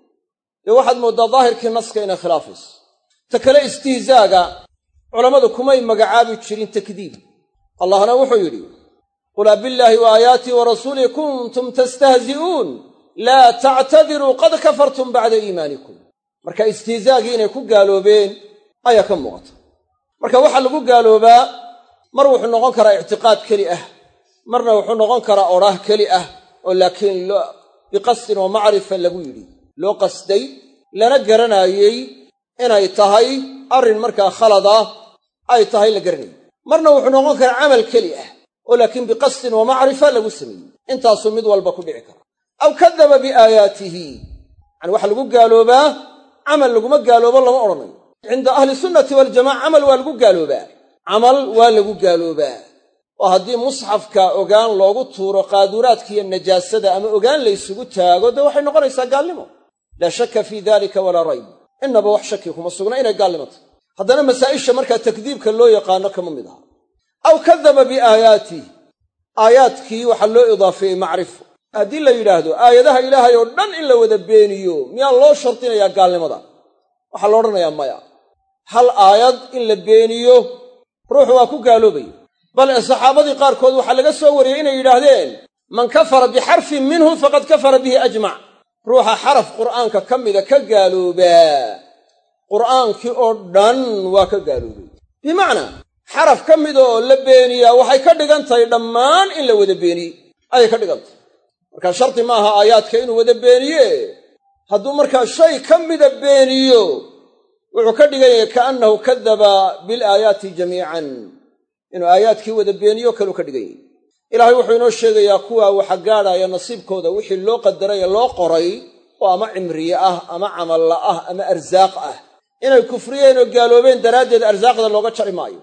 S1: dee waxaad mooddaa daahirkii naska inay khilaafayso. ta kale istihzaaga culammadu kumay magacaabi jirin takdiib. allahna wuxuu yidhi qul abillaahi wa aayaatii wa rasuulihi kuntum tastahzi'uun laa tactadiruu qad kafartum bacda iimaanikum. marka istihzaagii inay ku gaaloobeen ayaa ka muuqata. marka waxaa lagu gaaloobaa mar wuxuu noqon karaa ictiqaad keli ah, marna wuxuu noqon karaa odhaah keli ah oo laakiin biqasdin wa macrifa lagu yidhi, loo qasday lana garanaayey inay tahay arrin markaa khalad ah ay tahay la garanayay. marna wuxuu noqon karaa camal keli ah oo laakiin biqasdin wa macrifa lagu sameeyey. intaasuu mid walba ku dhici kara. aw kadaba biaayaatihi, yani waxaa lagu gaaloobaa camal laguma gaaloobo lama odhanayo. cinda ahli sunnati waljamaca camal waa lagu gaaloobaa, camal waa lagu gaaloobaa. oo haddii musxafka ogaan loogu tuuro qaaduraadkiiyo najaasada ama ogaan laysugu taago dee waxay noqonaysaa gaalnimo. laa shakka fii dalika walaa rayb, innaba wax shaki kuma sugna inay gaalnimo tahay. haddana masaa'isha markaa takdiibka loo yaqaano kama mid aha. aw kadaba biaayaatih, aayaadkii waxaa loo idaafeeyey macrifo. haddii la yidhaahdo aayadaha ilaahay oo dhan in la wada beeniyo miyaa loo shardinayaa gaalnimada? waxaa la odhanayaa maya. hal aayad in la beeniyo ruuxu waa ku gaaloobaya. bal ee saxaabadii qaarkood waxaa laga soo wariyey inay yidhaahdeen man kafara bixarfin minhu faqad kafara bihi ajmac. ruuxa xaraf qur'aanka ka mida ka gaaloobaa qur'aankii oo dhan waa ka gaaloobay. bimacnaa xaraf ka mid oo la beeniyaa waxay ka dhigan tahay dhammaan in la wada beeniyey ayay ka dhigan tahay. markaa shardi maaha aayaadka inuu wada beeniye. hadduu markaa shay ka mida beeniyo wuxuu ka dhigan yahay kaannahu kadaba bilaayaati jamiican, inuu aayaadkii wada beeniyo kaluu ka dhigan yahay. ilaahay wuxuu inoo sheegayaa kuwaa waxa gaadhaya nasiibkooda wixii loo qadaray ee loo qoray oo ama cimriye ah ama camalla ah ama arsaaq ah, inay kufriyeen oo gaaloobeen daraaddeed arsaaqda looga jari maayo.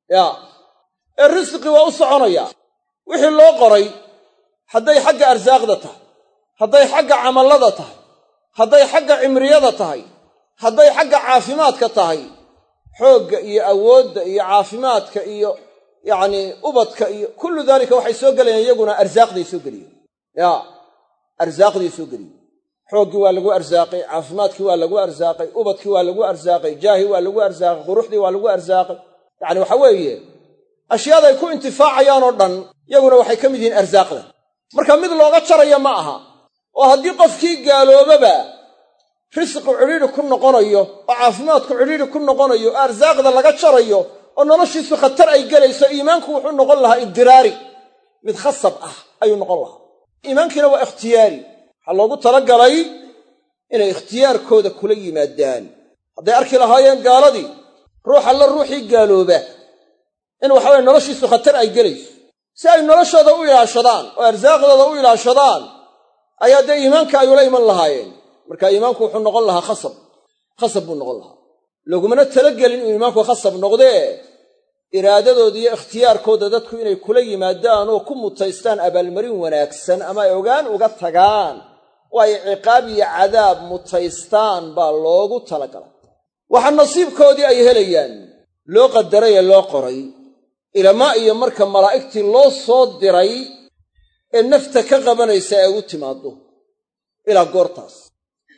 S1: ee risqii waa u soconayaa. wixii loo qoray hadday xagga arsaaqda tahay, hadday xagga camallada tahay, hadday xagga cimriyada tahay, hadday xagga caafimaadka tahay, xoogga iyo awoodda iyo caafimaadka iyo yacnii ubadka iyo kullu daalika waxay soo gelayaan iyaguna arsaaqday soo geliyeen. arsaaqday soo geliyeen. xooggii waa lagu arsaaqay, caafimaadkii waa lagu arsaaqay, ubadkii waa lagu arsaaqay, jaahii waa lagu arsaaqay, quruxdii waa lagu arsaaqay. yacni waxa weeye ashyaaday ku intifaacayaan oo dhan iyaguna waxay ka mid yihiin arsaaqda. marka mid looga jaraya ma aha. oo haddii qofkii gaaloobaba risqi cidhiidhi ku noqonayo oo caafimaadku cidhiidhi ku noqonayo oo arsaaqda laga jarayo oo noloshiisu khatar ay gelayso, iimaanku wuxuu noqon lahaa idiraari, mid khasab ah ayuu noqon lahaa. iimaankiina waa ikhtiyaari, waxaa loogu talagalay inay ikhtiyaarkooda kula yimaadaan. hadday arki lahaayeen gaaladii ruux alla ruuxii gaalooba in waxaweye noloshiisu khatar ay gelayso, si ay noloshooda u ilaashadaan oo arsaaqdooda u ilaashadaan ayaa dee iimaanka ay ula iman lahaayeen. marka iimaanku wuxuu noqon lahaa khasab buu noqon lahaa. lagumana talagelin inuu iimaanku khasab noqdee iraadadooda iyo ikhtiyaarkooda dadku inay kula yimaadaan oo ku mutaystaan abaalmarin wanaagsan ama ay ogaan uga tagaan oo ay ciqaab iyo cadaab mutaystaan baa loogu talagalay. waxa nasiibkoodii ay helayaan loo qadaray ee loo qoray ilamaa iyo marka malaa'igtii loo soo diray ee nafta ka qabanaysa ay ugu timaaddo ilaa goortaas.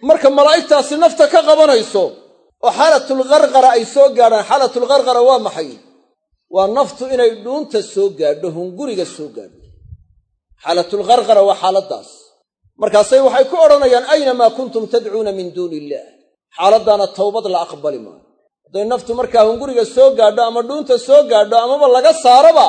S1: marka malaa'igtaasi nafta ka qabanayso oo xaalatul qarqara ay soo gaadhaan. xaalatul qarqara waa maxay? waa naftu inay dhuunta soo gaadho, hunguriga soo gaadho. xaalatul qarqara waa xaaladdaas. markaasay waxay ku odhanayaan aynamaa kuntum tadcuuna min duuni illaah. xaaladdaana tawbad la aqbali maayo. hadday naftu markaa hunguriga soo gaadho ama dhuunta soo gaadho amaba laga saaraba,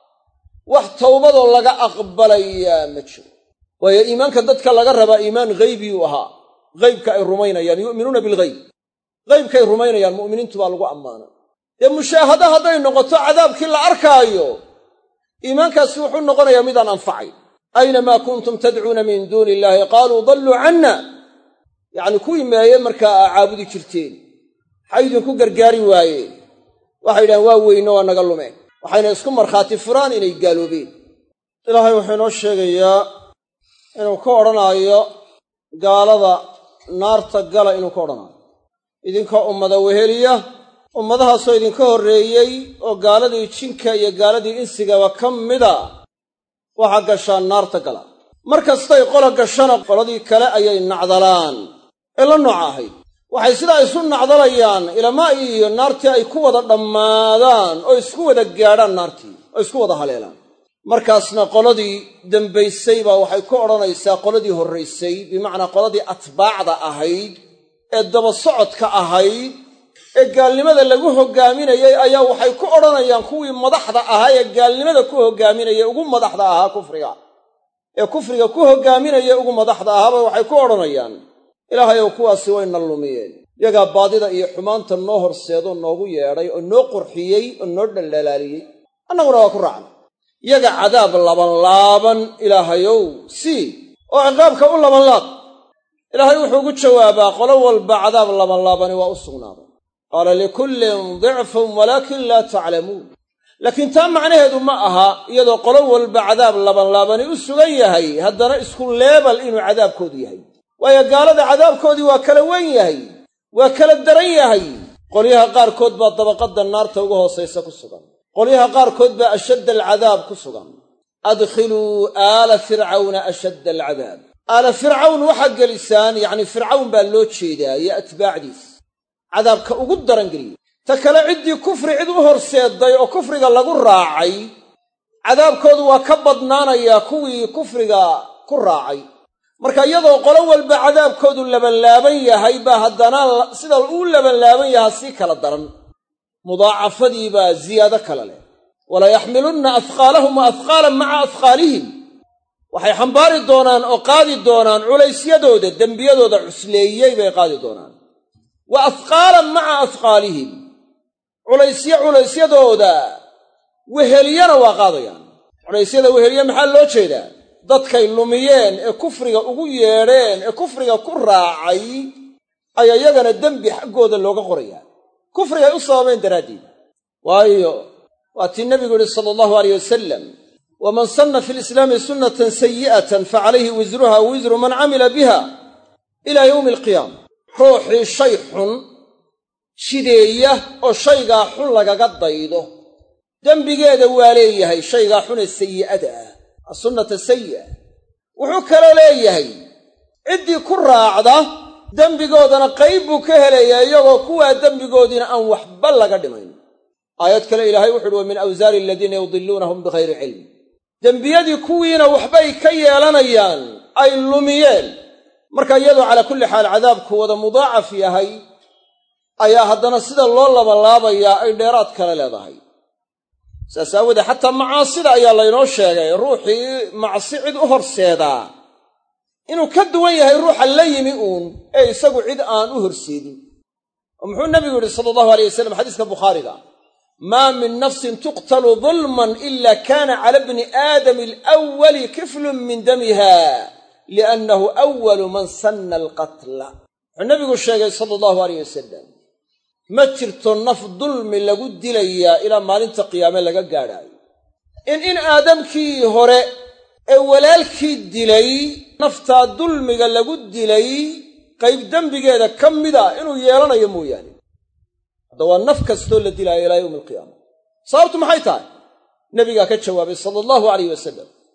S1: wax tawbadoo laga aqbalayaa ma jiro. waayo iimaanka dadka laga rabaa iimaan ghaybiyuu ahaa. ghaybka ay rumaynayaan, yu'minuuna bilghayb. ghaybkay rumaynayaan mu'miniintu baa lagu ammaanay. dee mushaahada hadday noqoto cadaabkii la arkaayo, iimaankaasi wuxuu noqonayaa midaan anfacay. aynamaa kuntum tadcuuna min duuni illaahi qaaluu dalluu canna. yacni kuwii meeye markaa aa caabudi jirteen, maxay idinku gargaari waayeen? waxay yidhahaan waa weyne waa naga lumeen. waxayna isku markhaati furaan inay gaaloobeen. ilaahay wuxuu inoo sheegayaa inuu ka odhanaayo gaalada naarta gala inuu ka odhanaayo. idinka ummada weheliya, ummadahaasoo idinka horreeyey oo gaaladii jinka iyo gaaladii insigaba ka mida, waxaa gashaan naarta gala. mar kastay qola gashana qoladii kale ayay nacdalaan ee la nooca ahayd. waxay sidaa isu nacdalayaan ilamaa iyo naartii ay ku wada dhammaadaan oo isku wada gaadhaan naartii oo isku wada haleelaan. markaasna qoladii dembaysay baa waxay ku odhanaysaa qoladii horraysay, bimacnaa qoladii atbaacda ahayd ee daba socodka ahayd ee gaalnimada lagu hoggaaminayay ayaa waxay ku odhanayaan kuwii madaxda ahaa ee gaalnimada ku hoggaaminaya ugu madaxda ahaa kufriga, ee kufriga ku hoggaaminaya ugu madaxda ahaaba waxay ku odhanayaan ilaahayow kuwaasi wayna lumiyeen. yagaa baadida iyo xumaanta noo horseedoo noogu yeedhay oo noo qurxiyey oo noo dhaldhalaaliyey, annaguna waa ku raacnay. yaga cadaab labanlaaban ilaahayow sii oo ciqaabka u labanlaab. ilaahay wuxuu ugu jawaabaa qolo walba cadaab labanlaabani waa u sugnaaday. qaala likullin dicfun walaakin laa taclamuun. laakiin taa macnaheedu ma aha iyadoo qolo walba cadaab labanlaabani u sugan yahay haddana isku leebal inuu cadaabkoodu yahay. waayo gaalada cadaabkoodii waa kala wen yahay, waa kala daran yahay. qolyaha qaarkood baa dabaqadda naarta uga hoosaysa ku sugan, qolyaha qaarkood baa ashadda alcadaab ku sugan. adkhiluu aala fircawna ashadda alcadaab. aala fircawn waxaa gelisaan, yacni fircawn baa loo jeedaa iyo atbaacdiis, cadaabka ugu daran geliya. ta kale ciddii kufri cid u horseedday oo kufriga lagu raacay, cadaabkoodu waa ka badnaanayaa kuwii kufriga ku raacay. marka iyadoo qolo walba cadaabkoodu labanlaaban yahay baa haddana sida uu labanlaaban yahaa sii kala daran. mudaacafadii baa ziyaado kale leh. walayaxmilunna afqaalahum wa afqaalan maca afqaalihim. waxay xambaari doonaan oo qaadi doonaan culaysyadooda, dembiyadooda cusleeyey bay qaadi doonaan. wa afqaalan maca afqaalihim. culaysyadooda weheliyana waa qaadayaan. culaysyada weheliye maxaa loo jeedaa? dadkay lumiyeen ee kufriga ugu yeedheen ee kufriga ku raacay ayaa iyagana dembi xaggooda looga qorayaa, kufrigay u sababeen daraaddeed. waayo waa tii nebigu yidhi sala allahu alayh wasalam, waman sanna fi lislaami sunnatan sayi'atan facalayhi wisruha wisru man camila biha ilaa yowmi alqiyaama. ruuxii shay xun shideeya oo shaygaa xun lagaga daydo, dembigeeda waa leeyahay shaygaa xunee sayi'ada ah, asunnata sayi'a. wuxuu kaloo leeyahay ciddii ku raacda dembigoodana qayb buu ka helayaa, iyagoo kuwaa dembigoodiina aan waxba laga dhimayn. aayad kale ilaahay wuxu uhi wa min awsaari aladiina yudiluunahum bikayri cilm. dembiyadii kuwiina waxbay ka yeelanayaan ay lumiyeen. marka iyadoo calaa kulli xaal cadaabku wada mudaacaf yahay ayaa haddana sida loo labanlaabayaa ay dheeraad kale leedahay. saas aawoodee xataa macaasida ayaa laynoo sheegay ruuxii macsi cid u horseedaa inuu ka duwan yahay ruuxa la yimi uun ee isagu cid aan u horseedin. oo muxuu nebigu yidhi sala allahu alayh wasalam xadiiska bukhaariga, maa min nafsin tuqtalu dulman ila kaana cala bni aadami alawali kiflun min damiha liannahu awalu man sanna alqatla. wuxuu nebigu sheegay sala allahu alayh wasalam, ma jirto naf dulmi lagu dilayaa ilaa maalinta qiyaame laga gaadhaayo. in aadamkii hore ee walaalkii dilay naftaa dulmiga lagu dilay qayb dembigeeda ka mida inuu yeelanayo mooyaane. hadda waa naf kastoo la dilaayo ilaa yowmi alqiyaama. sababtu maxay tahay? nebigaa ka jawaabay sala allahu alayh wasalam,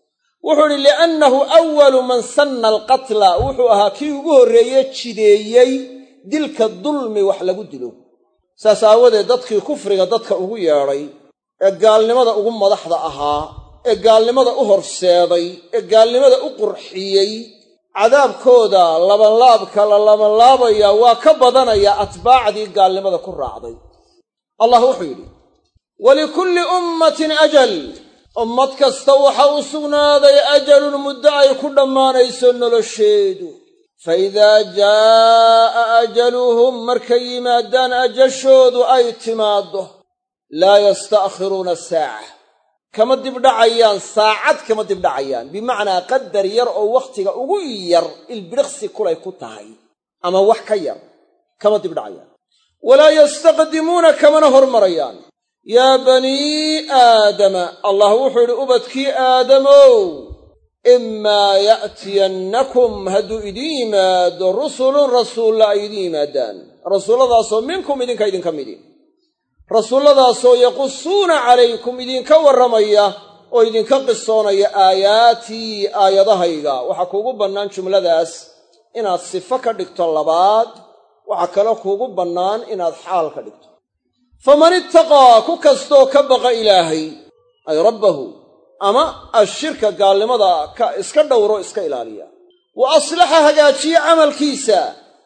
S1: wuxuu idhi li'annahu awalu man sanna alqatla wuxuu ahaa kii ugu horreeye jideeyey dilka dulmi wax lagu dilo saas aawadeed dadkii kufriga dadka ugu yeedhay ee gaalnimada ugu madaxda ahaa ee gaalnimada u horseeday ee gaalnimada u qurxiyey cadaabkooda labanlaabka la labanlaabaya waa ka badanaya atbaacdii gaalnimada ku raacday allah wuxuu yidhi walikulli ummatin ajal ummad kasta waxa u sugnaaday ajalun muddo ay ku dhammaanayso nolosheedu fa idaa jaa'a ajaluhum markay yimaadaan ajashoodu ay timaaddo laa yasta'khiruuna saaca kama dibdhacayaan saacad kama dibdhacayaan bimacnaa qadar yar oo wakhtiga ugu yar ilbiriqsi kulay ku tahay ama wax ka yar kama dibdhacayaan walaa yastaqdimuuna kamana hormarayaan yaa banii aadama allah wuxuu yidhi ubadkii aadamow imaa ya'tiyannakum hadduu idiin yimaado rusulun rasuulla ay idiin yimaadaan rasuulladaasoo minkum idinka idinka midi rasuulladaasoo yaqusuuna calaykum idinka warramaya oo idinka qisoonaya aayaatii aayadahayga waxaa kuugu bannaan jumladaas inaad sifo ka dhigto labaad waxaa kaloo kuugu bannaan inaad xaal ka dhigto faman ittaqaa ku kastoo ka baqa ilaahay ay rabbahu ama ashirka gaalnimada ka iska dhowro iska ilaaliya wa aslaxa hagaajiye camalkiisa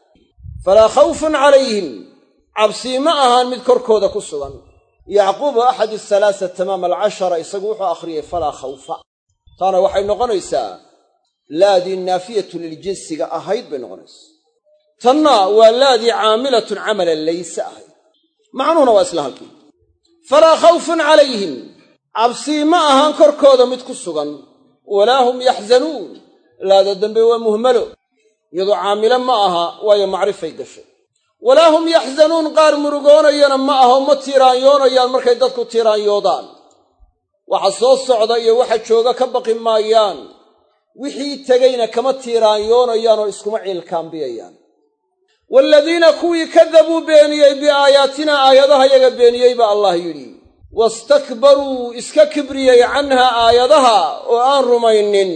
S1: falaa khawfun calayhim cabsii ma ahaan mid korkooda ku sugan yacquubu axad asalaasa tamaama alcashara isagu wuxuu akhriyey falaa khawfa taana waxay noqonaysaa laadii naafiyatu liljinsiga ahayd bay noqonaysaa tanna waa laadii caamilatun camalan layse ahayd macnuhuna waa isla halkii falaa khawfun calayhim cabsii ma ahaan korkooda mid ku sugan walaa hum yaxzanuun laada dambe waa muhmalo iyadoo caamilo ma aha waayo macrifay gashay walaa hum yaxzanuun qaar murugoonayana ma aho ma tiiraanyoonayaan markay dadku tiiraanyoodaan waxa soo socda iyo waxa jooga ka baqi maayaan wixii tegayna kama tiiraanyoonayaan oo iskuma ciilkaambiyayaan waaladiina kuwii kadabuu beeniyey biaayaatina aayadaha yaga beeniyey baa allah yidhi wastakbaruu iska kibriyey canhaa aayadaha oo aan rumaynin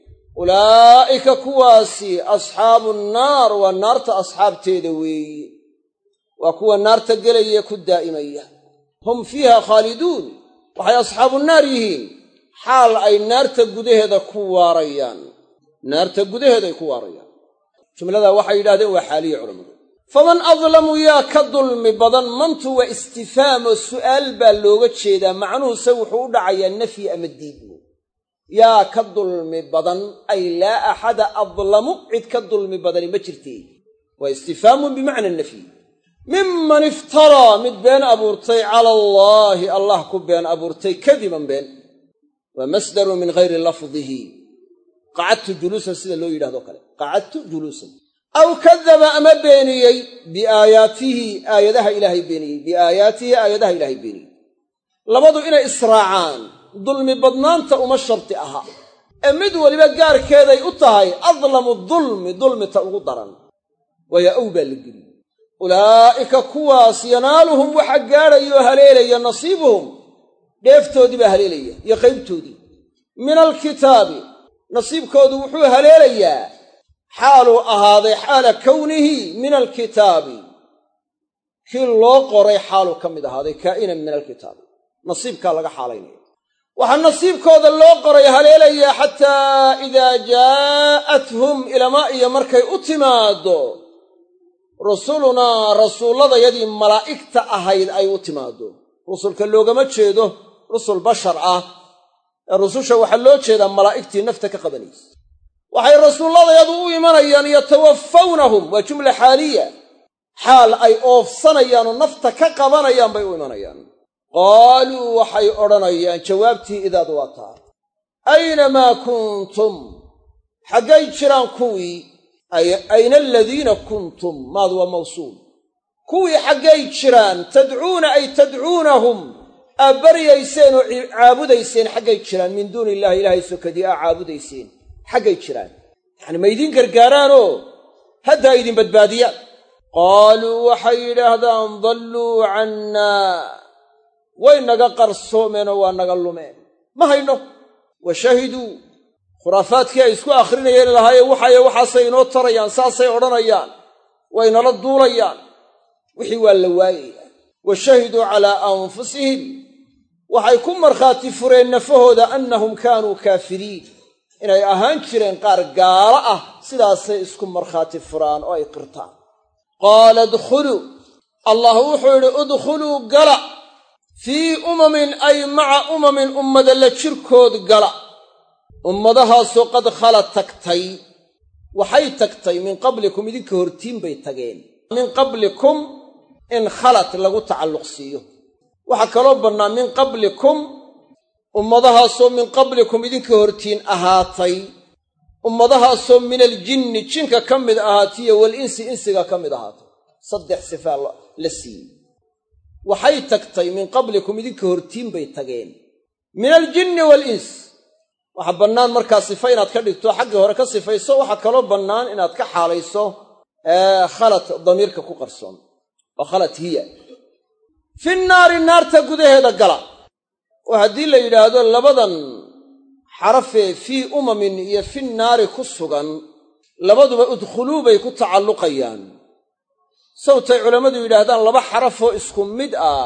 S1: ulaa'ika kuwaasi asxaabu nnaar waa naarta asxaabteeda weeye waa kuwa naarta gelaya ku daa'imaya hum fiiha khaaliduun waxay asxaabu naar yihiin xaal ay naarta gudaheeda ku waarayaan naarta gudaheedaay ku waarayaan jumladaa waxay yidhahdeen waa xaaliye culammadu faman adlamu yaa ka dulmi badan mantu waa istifhaam oo su'aal baa looga jeedaa macnuhuse wuxuu u dhacayaa nafyi ama diidmo yaa ka dulmi badan ay laa axada adlamu cid ka dulmi badani ma jirtee waa istifhaamun bimacna nafyi miman iftaraa mid been abuurtay cala allaahi allah ku been abuurtay kadiban been waa masdarun min hayri lafdihi qacadtu juluusan sida loo yidhahdo kale qacadtu juluusan aw kadaba ama beeniyey biaayaatihi aayadaha ilaahay beeniyey biaayaatihi aayadaha ilaahay beeniyey labadu inay israacaan dulmi badnaanta uma sharti aha ee mid weliba gaarkeeday u tahay adlamu dulmita ugu daran waayo ow baa la geliy ulaa'ika kuwaas yanaaluhum waxa gaadhayoo haleelaya nasiibuhum dheeftoodii baa haleelaya iyo qaybtoodii min alkitaabi nasiibkoodu wuxuu haleelayaa xaaluu ahaaday xaala kownihi min alkitaabi kii loo qoray xaaluu ka mid ahaaday kaa'inan min alkitaabi nasiibkaa laga xaalaynaya waxaa nasiibkooda loo qoray haleelayaa xataa idaa jaa'athum ilamaa iyo markay u timaaddo rusulunaa rasuulladayadii malaa'igta ahayd ay u timaaddo rusulka loogama jeedo rusul bashar ah ee rususha waxaa loo jeedaa malaa'igtii nafta ka qabanaysa waxay rasuulladayadu u imanayaan yatawafawnahum waa jumla xaaliya xaal ay oofsanayaan oo nafta ka qabanayaan bay u imanayaan qaaluu waxay odhanayaan jawaabtii idaad waa taa aynamaa kuntum xaggay jiraan kuwii ayna aladiina kuntum maadu waa mawsuul kuwii xaggay jiraan tadcuuna ay tadcuunahum aad baryayseen oo caabudayseen xaggay jiraan min duuni illahi ilaahay sokadii aa caabudayseen xaggay jiraan yacni ma idiin gargaaraanoo haddaa idin badbaadiyaan qaaluu waxay yidhaahdaan dalluu cannaa way naga qarsoomeenoo waa naga lumeen ma hayno wa shahiduu khuraafaadkii ay isku akhrinayeen lahaayeen waxaasay inoo tarayaan, saasay odhanayaan, way nala duulayaan, wixii waa la waayaya. wa shahiduu calaa anfusihim, waxay ku markhaati fureen nafahooda annahum kaanuu kaafiriin, inay ahaan jireen qaar gaalo ah, sidaasay isku markhaati furaan oo ay qirtaan. qaala idkhuluu, allah wuxuu yidhi udkhuluu gala, fii umamin ay maca umamin ummada la jirkood gala, ummadahaasoo qad khalad tagtay, waxay tagtay min qablikum, idinka hortiin bay tageen. min qablikum in khalad lagu tacalluq siiyo. waxaa kaloo bannaa min qablikum, ummadahaasoo min qablikum idinka hortiin ahaatay, ummadahaasoo min aljinni jinka ka mid ahaatiyo walinsi insiga ka mid ahaatay. 3 sifaa la siiyey. waxay tagtay min qablikum idinka hortiin bay tageen, min aljinni waalins. waxaa bannaan markaa sifa inaad ka dhigto xaggii hore ka sifayso. waxaa kaloo bannaan inaad ka xaalayso khalad damiirka ku qarsoon oo khalad hiya. fi naari, naarta gudaheeda gala. oo haddii la yidhaahdo labadan xarafee fii umamin iyo fi naari ku sugan, labaduba udkhuluu bay ku tacalluqayaan. sawtay culammadu yidhaahdaan 2 xarafoo isku mid ah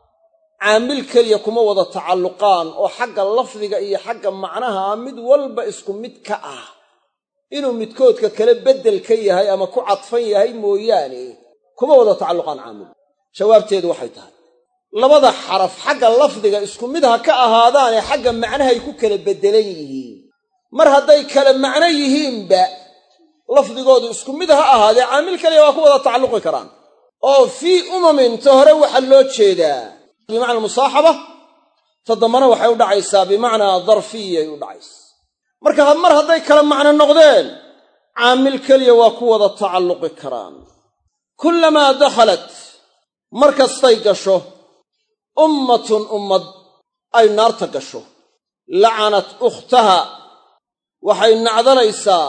S1: caamil keliya kuma wada tacalluqaan, oo xagga lafdiga iyo xagga macnaha mid walba isku mid ka ah, inuu midkoodka kale beddel ka yahay ama ku cadfan yahay mooyaane kuma wada tacalluqaan caamil. jawaabteedu waxay tahay 2 xaraf xagga lafdiga isku mid ha ka ahaadaanee xagga macnahay ku kala beddelan yihiin. mar hadday kala macno yihiinba, lafdigoodu isku mid ha ahaadee caamil kaliya waa ku wada tacalluqi karaan. oo fii umamin ta hore waxaa loo jeedaa bimacna musaaxaba, ta dambana waxay u dhacaysaa bimacnaa darfiyay u dhacaysa. marka mar hadday kala macno noqdeen, caamil keliya waa ku wada tacalluqi karaan. kullamaa dakhalat, mar kastay gasho, ummatun ummad ay naarta gasho, lacanat ukhtaha, waxay nacdalaysaa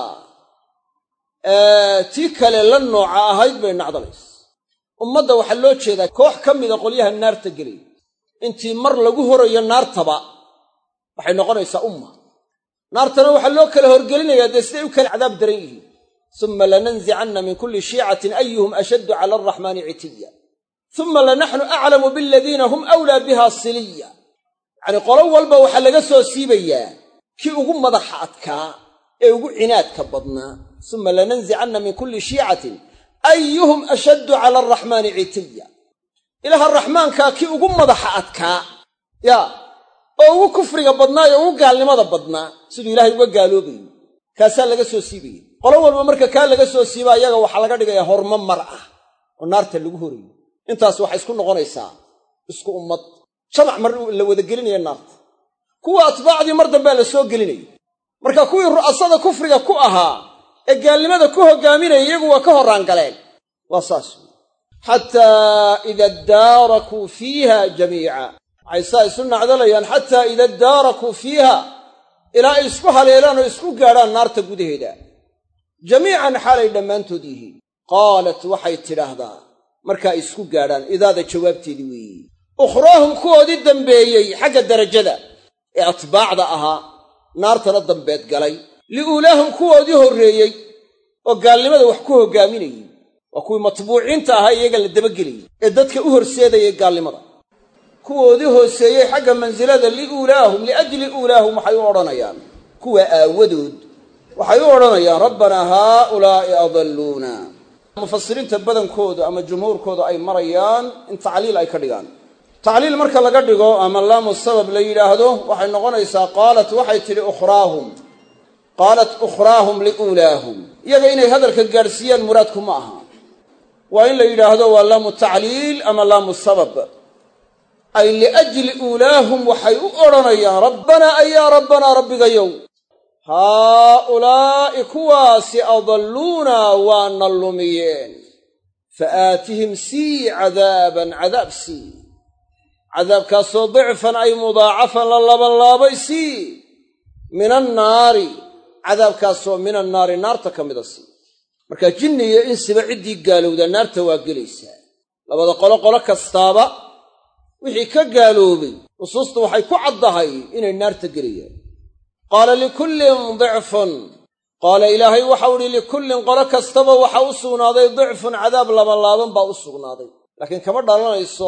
S1: tii kale la nooca ahayd bay nacdalaysaa. ummadda waxaa loo jeedaa koox ka mida qolyaha naarta gelay. intii mar lagu horayo naartaba waxay noqonaysaa umma. naartana waxaa loo kala horgelinayaa dee siday u kala cadaab daran yihiin. uma lananzicanna min kulli shiicatin ayuhum ashaddu cala alraxmaani citiya uma lanaxnu aclamu biladiina hum awlaa biha siliya. yacnii qolo walba waxaa laga soo siibayaa kii ugu madaxa adkaa ee ugu cinaadka badnaa. uma lananzicanna min kulli shiicatin ayuhum ashaddu cala alraxmaani citiya. ilaaha raxmaankaa kii ugu madaxa adkaa oo ugu kufriga badnaa ee ugu gaalnimada badnaa, siduu ilaahay uga gaaloobayo, kaasaa laga soo siibaya. qolo walba marka kaa laga soo siiba iyaga waxaa laga dhigayaa hormo mar ah oo naarta lagu horayo. intaas waxay isku noqonaysaa isku ummad, jamac mar la wada gelinaya naarta. kuwa atbaacdii mar dambea la soo gelinaya. marka kuwii ru'asada kufriga ku ahaa ee gaalnimada ku hoggaaminaya iyagu waa ka horraan galeen. waa saas xataa ida daarakuu fiiha jamiica, waxay saa isu nacdalayaan xataa ida daarakuu fiiha, ilaa ay isku haleelaan oo isku gaadhaan naarta gudaheeda, jamiican xaalay dhammaantood yihiin. qaalat waxay tidhaahdaa markaa isku gaadhaan, idaada jawaabteedii weeye, ukhraahum kuwoodii dambeeyey xagga darajada ee atbaacda ahaa, naartana dambeed galay, liuulaahum kuwoodii horreeyey oo gaalnimada wax ku hoggaaminayey, waa kuwii matbuuciinta ahaa iyaga la dabagelayey ee dadka u horseedayay gaalnimada. kuwoodii hooseeyey xagga mansilada liuulaahum, liajli uulaahum waxay u odhanayaan, kuwa aawadood waxay u odhanayaan rabbanaa haaulaa'i adalluuna. mufasiriinta badankoodu ama jumhuurkoodu ay marayaan in tacliil ay ka dhigaan. tacliil marka laga dhigo ama laamu sabab la yidhaahdo waxay noqonaysaa qaalat waxay tidhi ukhraahum, qaalat ukhraahum liuulaahum. iyaga inay hadalka gaadhsiiyaan muraadku ma aha, waa in la yidhaahdo waa laamu tacliil ama laamu sabab. ay liajli uulaahum waxay u odhanayaan rabbanaa ay yaa rabbanaa rabbigayow, haaulaa'i kuwaasi adalluuna waana lumiyeen, fa aatihim sii cadaaban cadaab sii, cadaabkaasoo dicfan ay mudaacafan la labanlaabay sii, min annaari, cadaabkaasoo min annaari naarta ka mida sii. marka jinni iyo insiba ciddii gaalowda naarta waa gelaysaa. labada qolo kastaaba wixii ka gaaloobay nusuustu waxay ku caddahay inay naarta gelayaan. qaala likullin dicfun qaala ilaahay waxau idhi likullin qolo kastaba waxa u sugnaaday dicfun cadaab labanlaaban baa u sugnaaday laakiin kama dhalanayso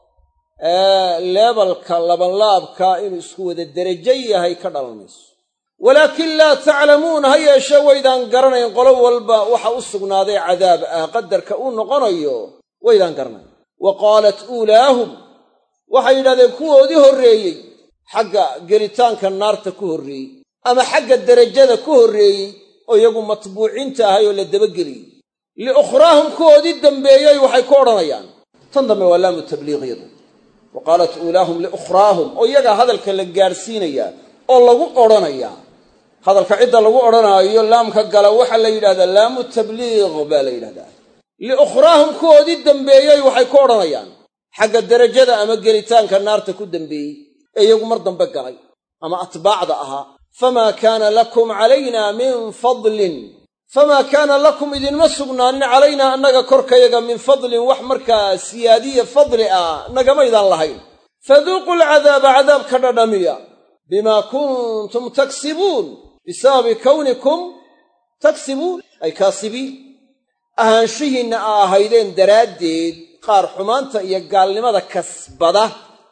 S1: leebalka labanlaabka inuu isku wada derajo yahay ka dhalanayso walaakin laa taclamuun ha yeeshe waydaan garanayn qolo walba waxa u sugnaaday cadaab ah qadarka uu noqonayo waydaan garanayn wa qaalat uulaahum waxay yidhahdeen kuwoodii horreeyey xagga gelitaanka naarta ku horreeyey ama xagga derajada ku horreeyey oo iyagu matbuuciinta ahay oo la dabageliyey liukhraahum kuwoodii dambeeyey waxay ku odhanayaan tan dambe waa laamu tabliiqiyadu wa qaalat uulaahum liukhraahum oo iyagaa hadalka la gaadhsiinayaa oo lagu odhanayaa hadalka cidda lagu odhanaayo laamka gala waxaa la yidhahdaa laamu tabliiq baa la yidhahdaa liukhraahum kuwoodii dambeeyey waxay ku odhanayaan xagga derajada ama gelitaanka naarta ku dambeeyey ee iyagu mar dambe galay ama atbaacda ahaa famaa kaana lakum calaynaa min fadlin famaa kaana lakum idinma sugnaanin calaynaa annaga korkayaga min fadlin wax markaa siyaadiya fadli ah nagamaydaan lahayn faduuqu alcadaaba cadaabka dhadhamiya bimaa kuntum taksibuun bisababi kawnikum taksibuun ay kaasibiin ahaanshihiinna aa ahaydeen daraaddeed qaar xumaanta iyo gaalnimada kasbada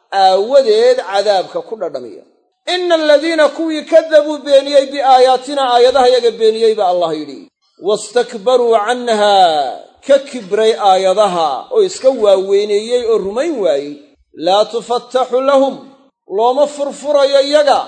S1: aawadeed cadaabka ku dhadhamiya ina aladiina kuwii kadabuu beeniyey biaayaatina aayadaha yaga beeniyey baa allah yidhi wastakbaruu canhaa ka kibray aayadaha oo iska waaweyneeyey oo rumayn waayey laa tufattaxu lahum looma furfurayo iyaga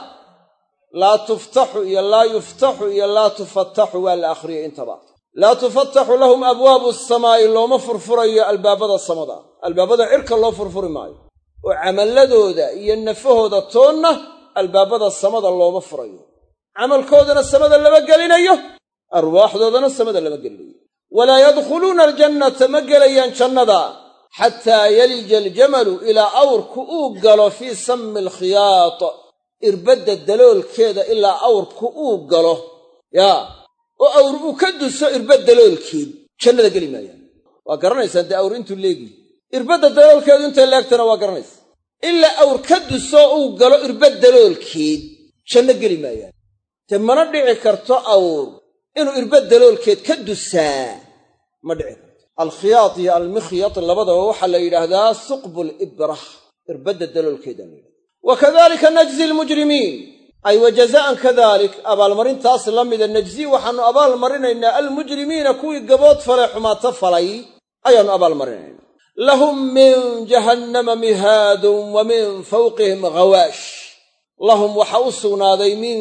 S1: laa tuftaxu iyo laa yuftaxu iyo laa tufattaxu waa la akhriyey intaba laa tufattaxu lahum abwaabu asamaa'i looma furfurayo albaabada samada albaabada cirka loo furfuri maayo oo camalladooda iyo nafahooda toonna albaabada samada looma furayo camalkoodana samada lama gelinayo arwaaxdoodana samada lama gelinayo walaa yadkhuluuna aljannata ma gelayaan jannada xataa yalija aljamalu ilaa awrku uu galo fii sammi alkhiyaat irbadda daloolkeeda ilaa awrku uu galo yaa oo awr uu ka duso irbad daloolkeed jannada geli maayaan waa garanaysaan dee awr intuu leegiyi irbadda daloolkeedu intay leegtana waa garanaysa ilaa awr ka duso uu galo irbad daloolkeed janno geli maayaan dee mana dhici karto awr inuu irbad daloolkeed ka dusaa ma dhici karto alkhiyaat iyo almikhyat labadaba waxaa la yidhaahdaa suqbu librah irbadda daloolkeeda la yidhahda wa kadalika najzi almujrimiin ay wa jazaan kadalik abaalmarintaas la mida najzi waxaannu abaalmarinaynaa almujrimiina kuwii gabood falay xumaato falay ayaannu abaalmarinaynaa lahum min jahannama mihaadun wa min fawqihim ghawaash lahum waxaa u sugnaaday min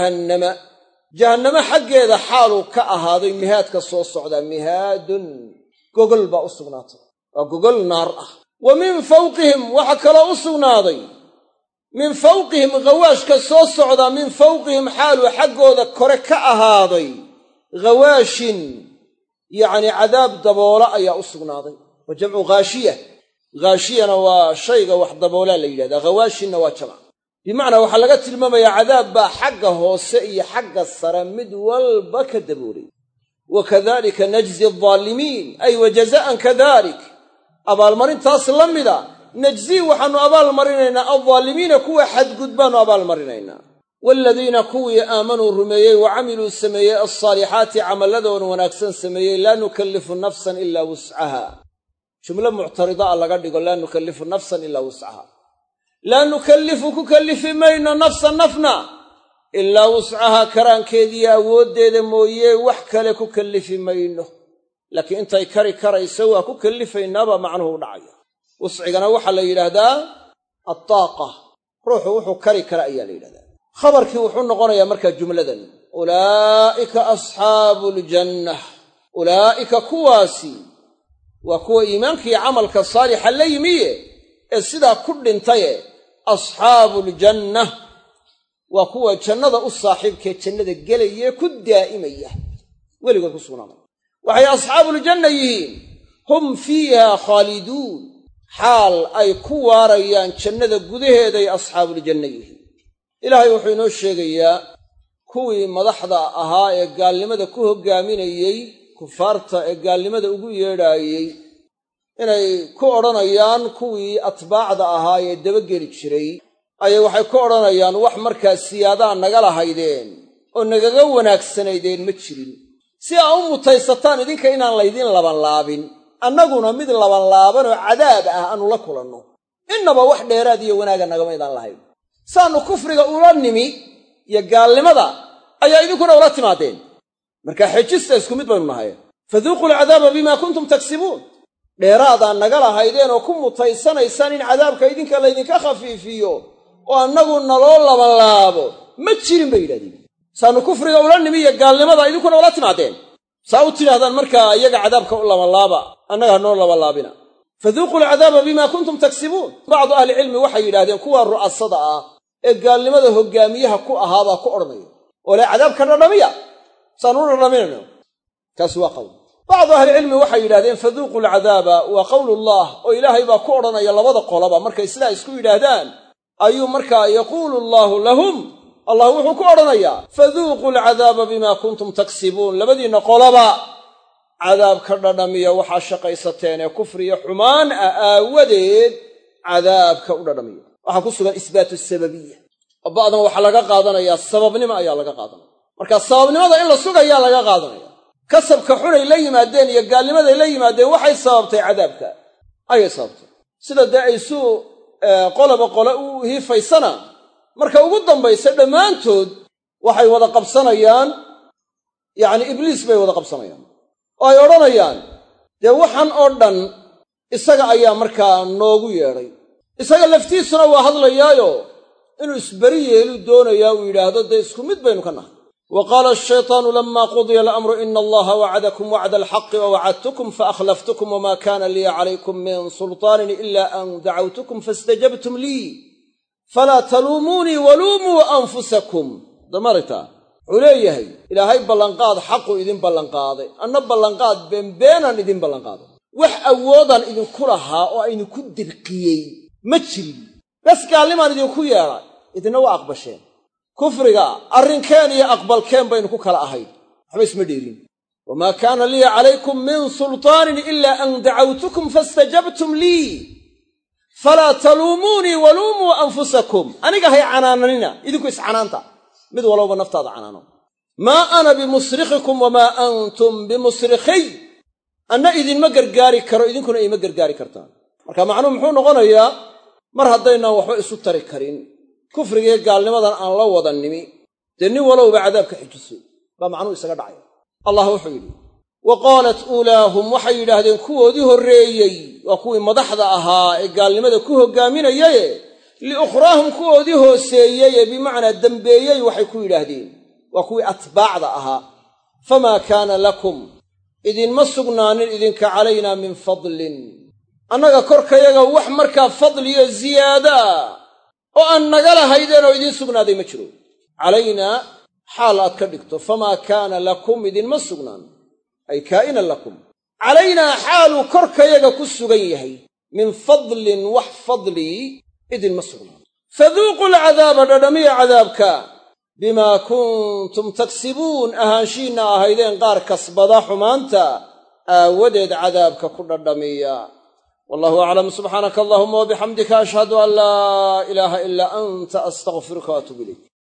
S1: jahannama xaggeeda xaaluu ka ahaaday mihaadka soo socdaa mihaadun gogol baa u sugnaatay waa gogol naar ah wa min fawqihim waxaa kaloo u sugnaaday min fawqihim ghawaashka soo socdaa min fawqihim xaaluu xaggooda kore ka ahaaday ghawaashin yacnii cadaab daboola ayaa u sugnaaday wa jamcu ghaashiya ghaashiyana waa shayga wax daboolaa la yidhahdaa ghawaashinna waa jamc bimacnaa waxaa laga tilmaamayaa cadaab baa xagga hoose iyo xagga sare mid walba ka daboolay wa kadalika najzi aldaalimiin ay wa jazaan kadalik abaalmarintaas la mida najzii waxaannu abaalmarinaynaa aldaalimiina kuwa xadgudbaannu abaalmarinaynaa waaladiina kuwii aamanuu rumeeyey wa camiluu sameeyey alsaalixaati camalladoona wanaagsan sameeyey laa nukallifu nafsan ilaa wuscaha jumlo muctarida a laga dhigo laa nukallifu nafsan ilaa wuscaha laa nukallifu ku kallifi mayno nafsan nafna ilaa wuscaha karaankeediiyo awooddeeda mooye wax kale ku kallifi mayno laakiin intay kari karayso waa ku kallifaynaabaa macnuhu u dhacaya wuscigana waxaa la yidhaahdaa attaaqa ruuxu wuxuu kari kara ayaa la yidhahdaa khabarkii wuxuu noqonayaa markaa jumladan ulaa'ika asxaabu aljannah ulaa'ika kuwaasi waa kuwa iimaankiiyo camalka saalixa la yimiye ee sidaa ku dhintaye asxaabu aljannah waa kuwa jannada u saaxiibkee jannada gelayee ku daa'imaya weligood ku sugnaanaya waxay asxaabuuljanna yihiin hum fiiha khaaliduun xaal ay ku waarayaan jannada gudaheeday asxaabuuljanna yihiin ilaahay wuxuu inoo sheegayaa kuwii madaxda ahaa ee gaalnimada ku hoggaaminayey kufaarta ee gaalnimada ugu yeedhaayey inay ku odhanayaan kuwii atbaacda ahaa ee dabageli jiray ayay waxay ku odhanayaan wax markaa siyaadaa naga lahaydeen oo nagaga wanaagsanaydeen ma jirin si aa u mutaysataan idinka inaan laydin labanlaabin annaguna mid labanlaaban oo cadaab ah aanu la kulanno innaba wax dheeraad iyo wanaaga nagama idaan lahayn saannu kufriga ula nimi iyo gaalnimada ayaa idinkuna ula timaadeen markaa xejista isku mid baynu nahay faduuqu alcadaaba bimaa kuntum taksibuun dheeraadaan naga lahaydeen oo ku mutaysanaysaan in cadaabka idinka laydinka khafiifiyo oo annagu naloo labanlaabo ma jirin bay yidhahdeen saannu kufriga ula nimi iyo gaalnimada idinkuna ula timaadeen saa u tidhaahdaan markaa iyaga cadaabka u labanlaaba annaga hanoo labanlaabina faduuqu alcadaaba bimaa kuntum taksibuun bacdu ahlicilmi waxay yidhahdeen kuwaa ru'asada ah ee gaalnimada hoggaamiyaha ku ahaabaa ku odhanaya oo le cadaabka dhadhamiya saanu u dhadhaminayno kaasi waa qowl bacdu ahlicilmi waxay yidhahdeen faduuqu alcadaaba waa qowlullah oo ilaahay baa ku odhanaya labada qolaba markay sidaa isku yidhaahdaan ayuu markaa yaquulu allaahu lahum allah wuxuu ku odhanayaa faduuqu alcadaaba bimaa kuntum taksibuun labadiinna qolaba cadaabka dhadhamiya waxaa shaqaysateen ee kufriya xumaan ah aawadeed cadaabka u dhadhamiya waxaa ku sugan isbaatu sababiya oo ba'dan waxaa laga qaadanayaa sababnimo ayaa laga qaadanaya marka sababnimada in la sugayaa laga qaadanaya kasabka xunay la yimaadeen iyo gaalnimaday la yimaadeen waxay sababtay cadaabka ayay sababtay sida dee ay suu qoloba qole u hiifaysana marka ugu dambaysa dhammaantood waxay wada qabsanayaan yacni ibliis bay wada qabsanayaan oo ay odhanayaan dee waxan oo dhan isaga ayaa markaa noogu yeedhay isaga laftiisuna waa hadlayaayo inuu isberi yeeluu doonayaa uu yidhaahdo dee isku mid baynu ka nahay wa qaala ashaytaanu lammaa qudiya alamru ina allaha wacadakum wacda alxaqi wawacadtukum faakhlaftukum wamaa kaana liya calaykum min sultaanin ila an dacawtukum faistajabtum lii falaa taluumuunii waluumuu anfusakum damarita wuxuu leeyahay ilaahay ballanqaad xaqu idin ballanqaaday anna ballanqaad beenbeenaan idin ballanqaaday wax awoodaan idinku lahaa oo idinku dirqiyey ma jirin bas gaalnimaan idinku yeedhay idinna waa aqbasheen kufriga arrinkeen iyo aqbalkeen baynu ku kala ahayd waxba isma dheerin wamaa kaana liya calaykum min sultaanin ilaa an dacawtukum faistajabtum lii falaa taluumuunii waluumuu anfusakum aniga hay canaananina idinku iscanaanta mid walowba naftaada canaano maa ana bimusrikhikum wamaa antum bimusrikhiy anna idinma gargaari karo idinkuna iima gargaari kartaan marka macnuhu muxuu noqonayaa mar haddaynaan waxba isu tari karin kufrigiiyo gaalnimadan aan la wada nimi dee nin walowba cadaabka xijiso baa macnuhu isaga dhacaya allah wuxuu yidhi wa qaalat uulaahum waxay yidhaahdeen kuwoodii horreeyey waa kuwii madaxda ahaa ee gaalnimada ku hoggaaminayaye liukhraahum kuwoodii hooseeyey ee bimacnaa dembeeyey waxay ku yidhaahdeen waa kuwii atbaacda ahaa famaa kaana lakum idinma sugnaanin idinka calaynaa min fadlin annaga korkayaga wax markaa fadliyo ziyaada ah oo aan naga lahaydeen oo idiin sugnaaday ma jiro calaynaa xaal aad ka dhigto famaa kaana lakum idinma sugnaan ay kaa'inan lakum calaynaa xaaluu korkayaga ku sugan yahay min fadlin wax fadlii idinma sugnaan faduuqu alcadaaba dhadhamiya cadaabka bimaa kuntum taksibuun ahaanshiinna ahaydeen qaar kasbada xumaanta aawadeed cadaabka ku dhadhamiya wallahu aclam subxaanaka allahuma wabixamdika ashhadu an laa ilaaha ilaa anta astaghfiruka waatuubu ilayk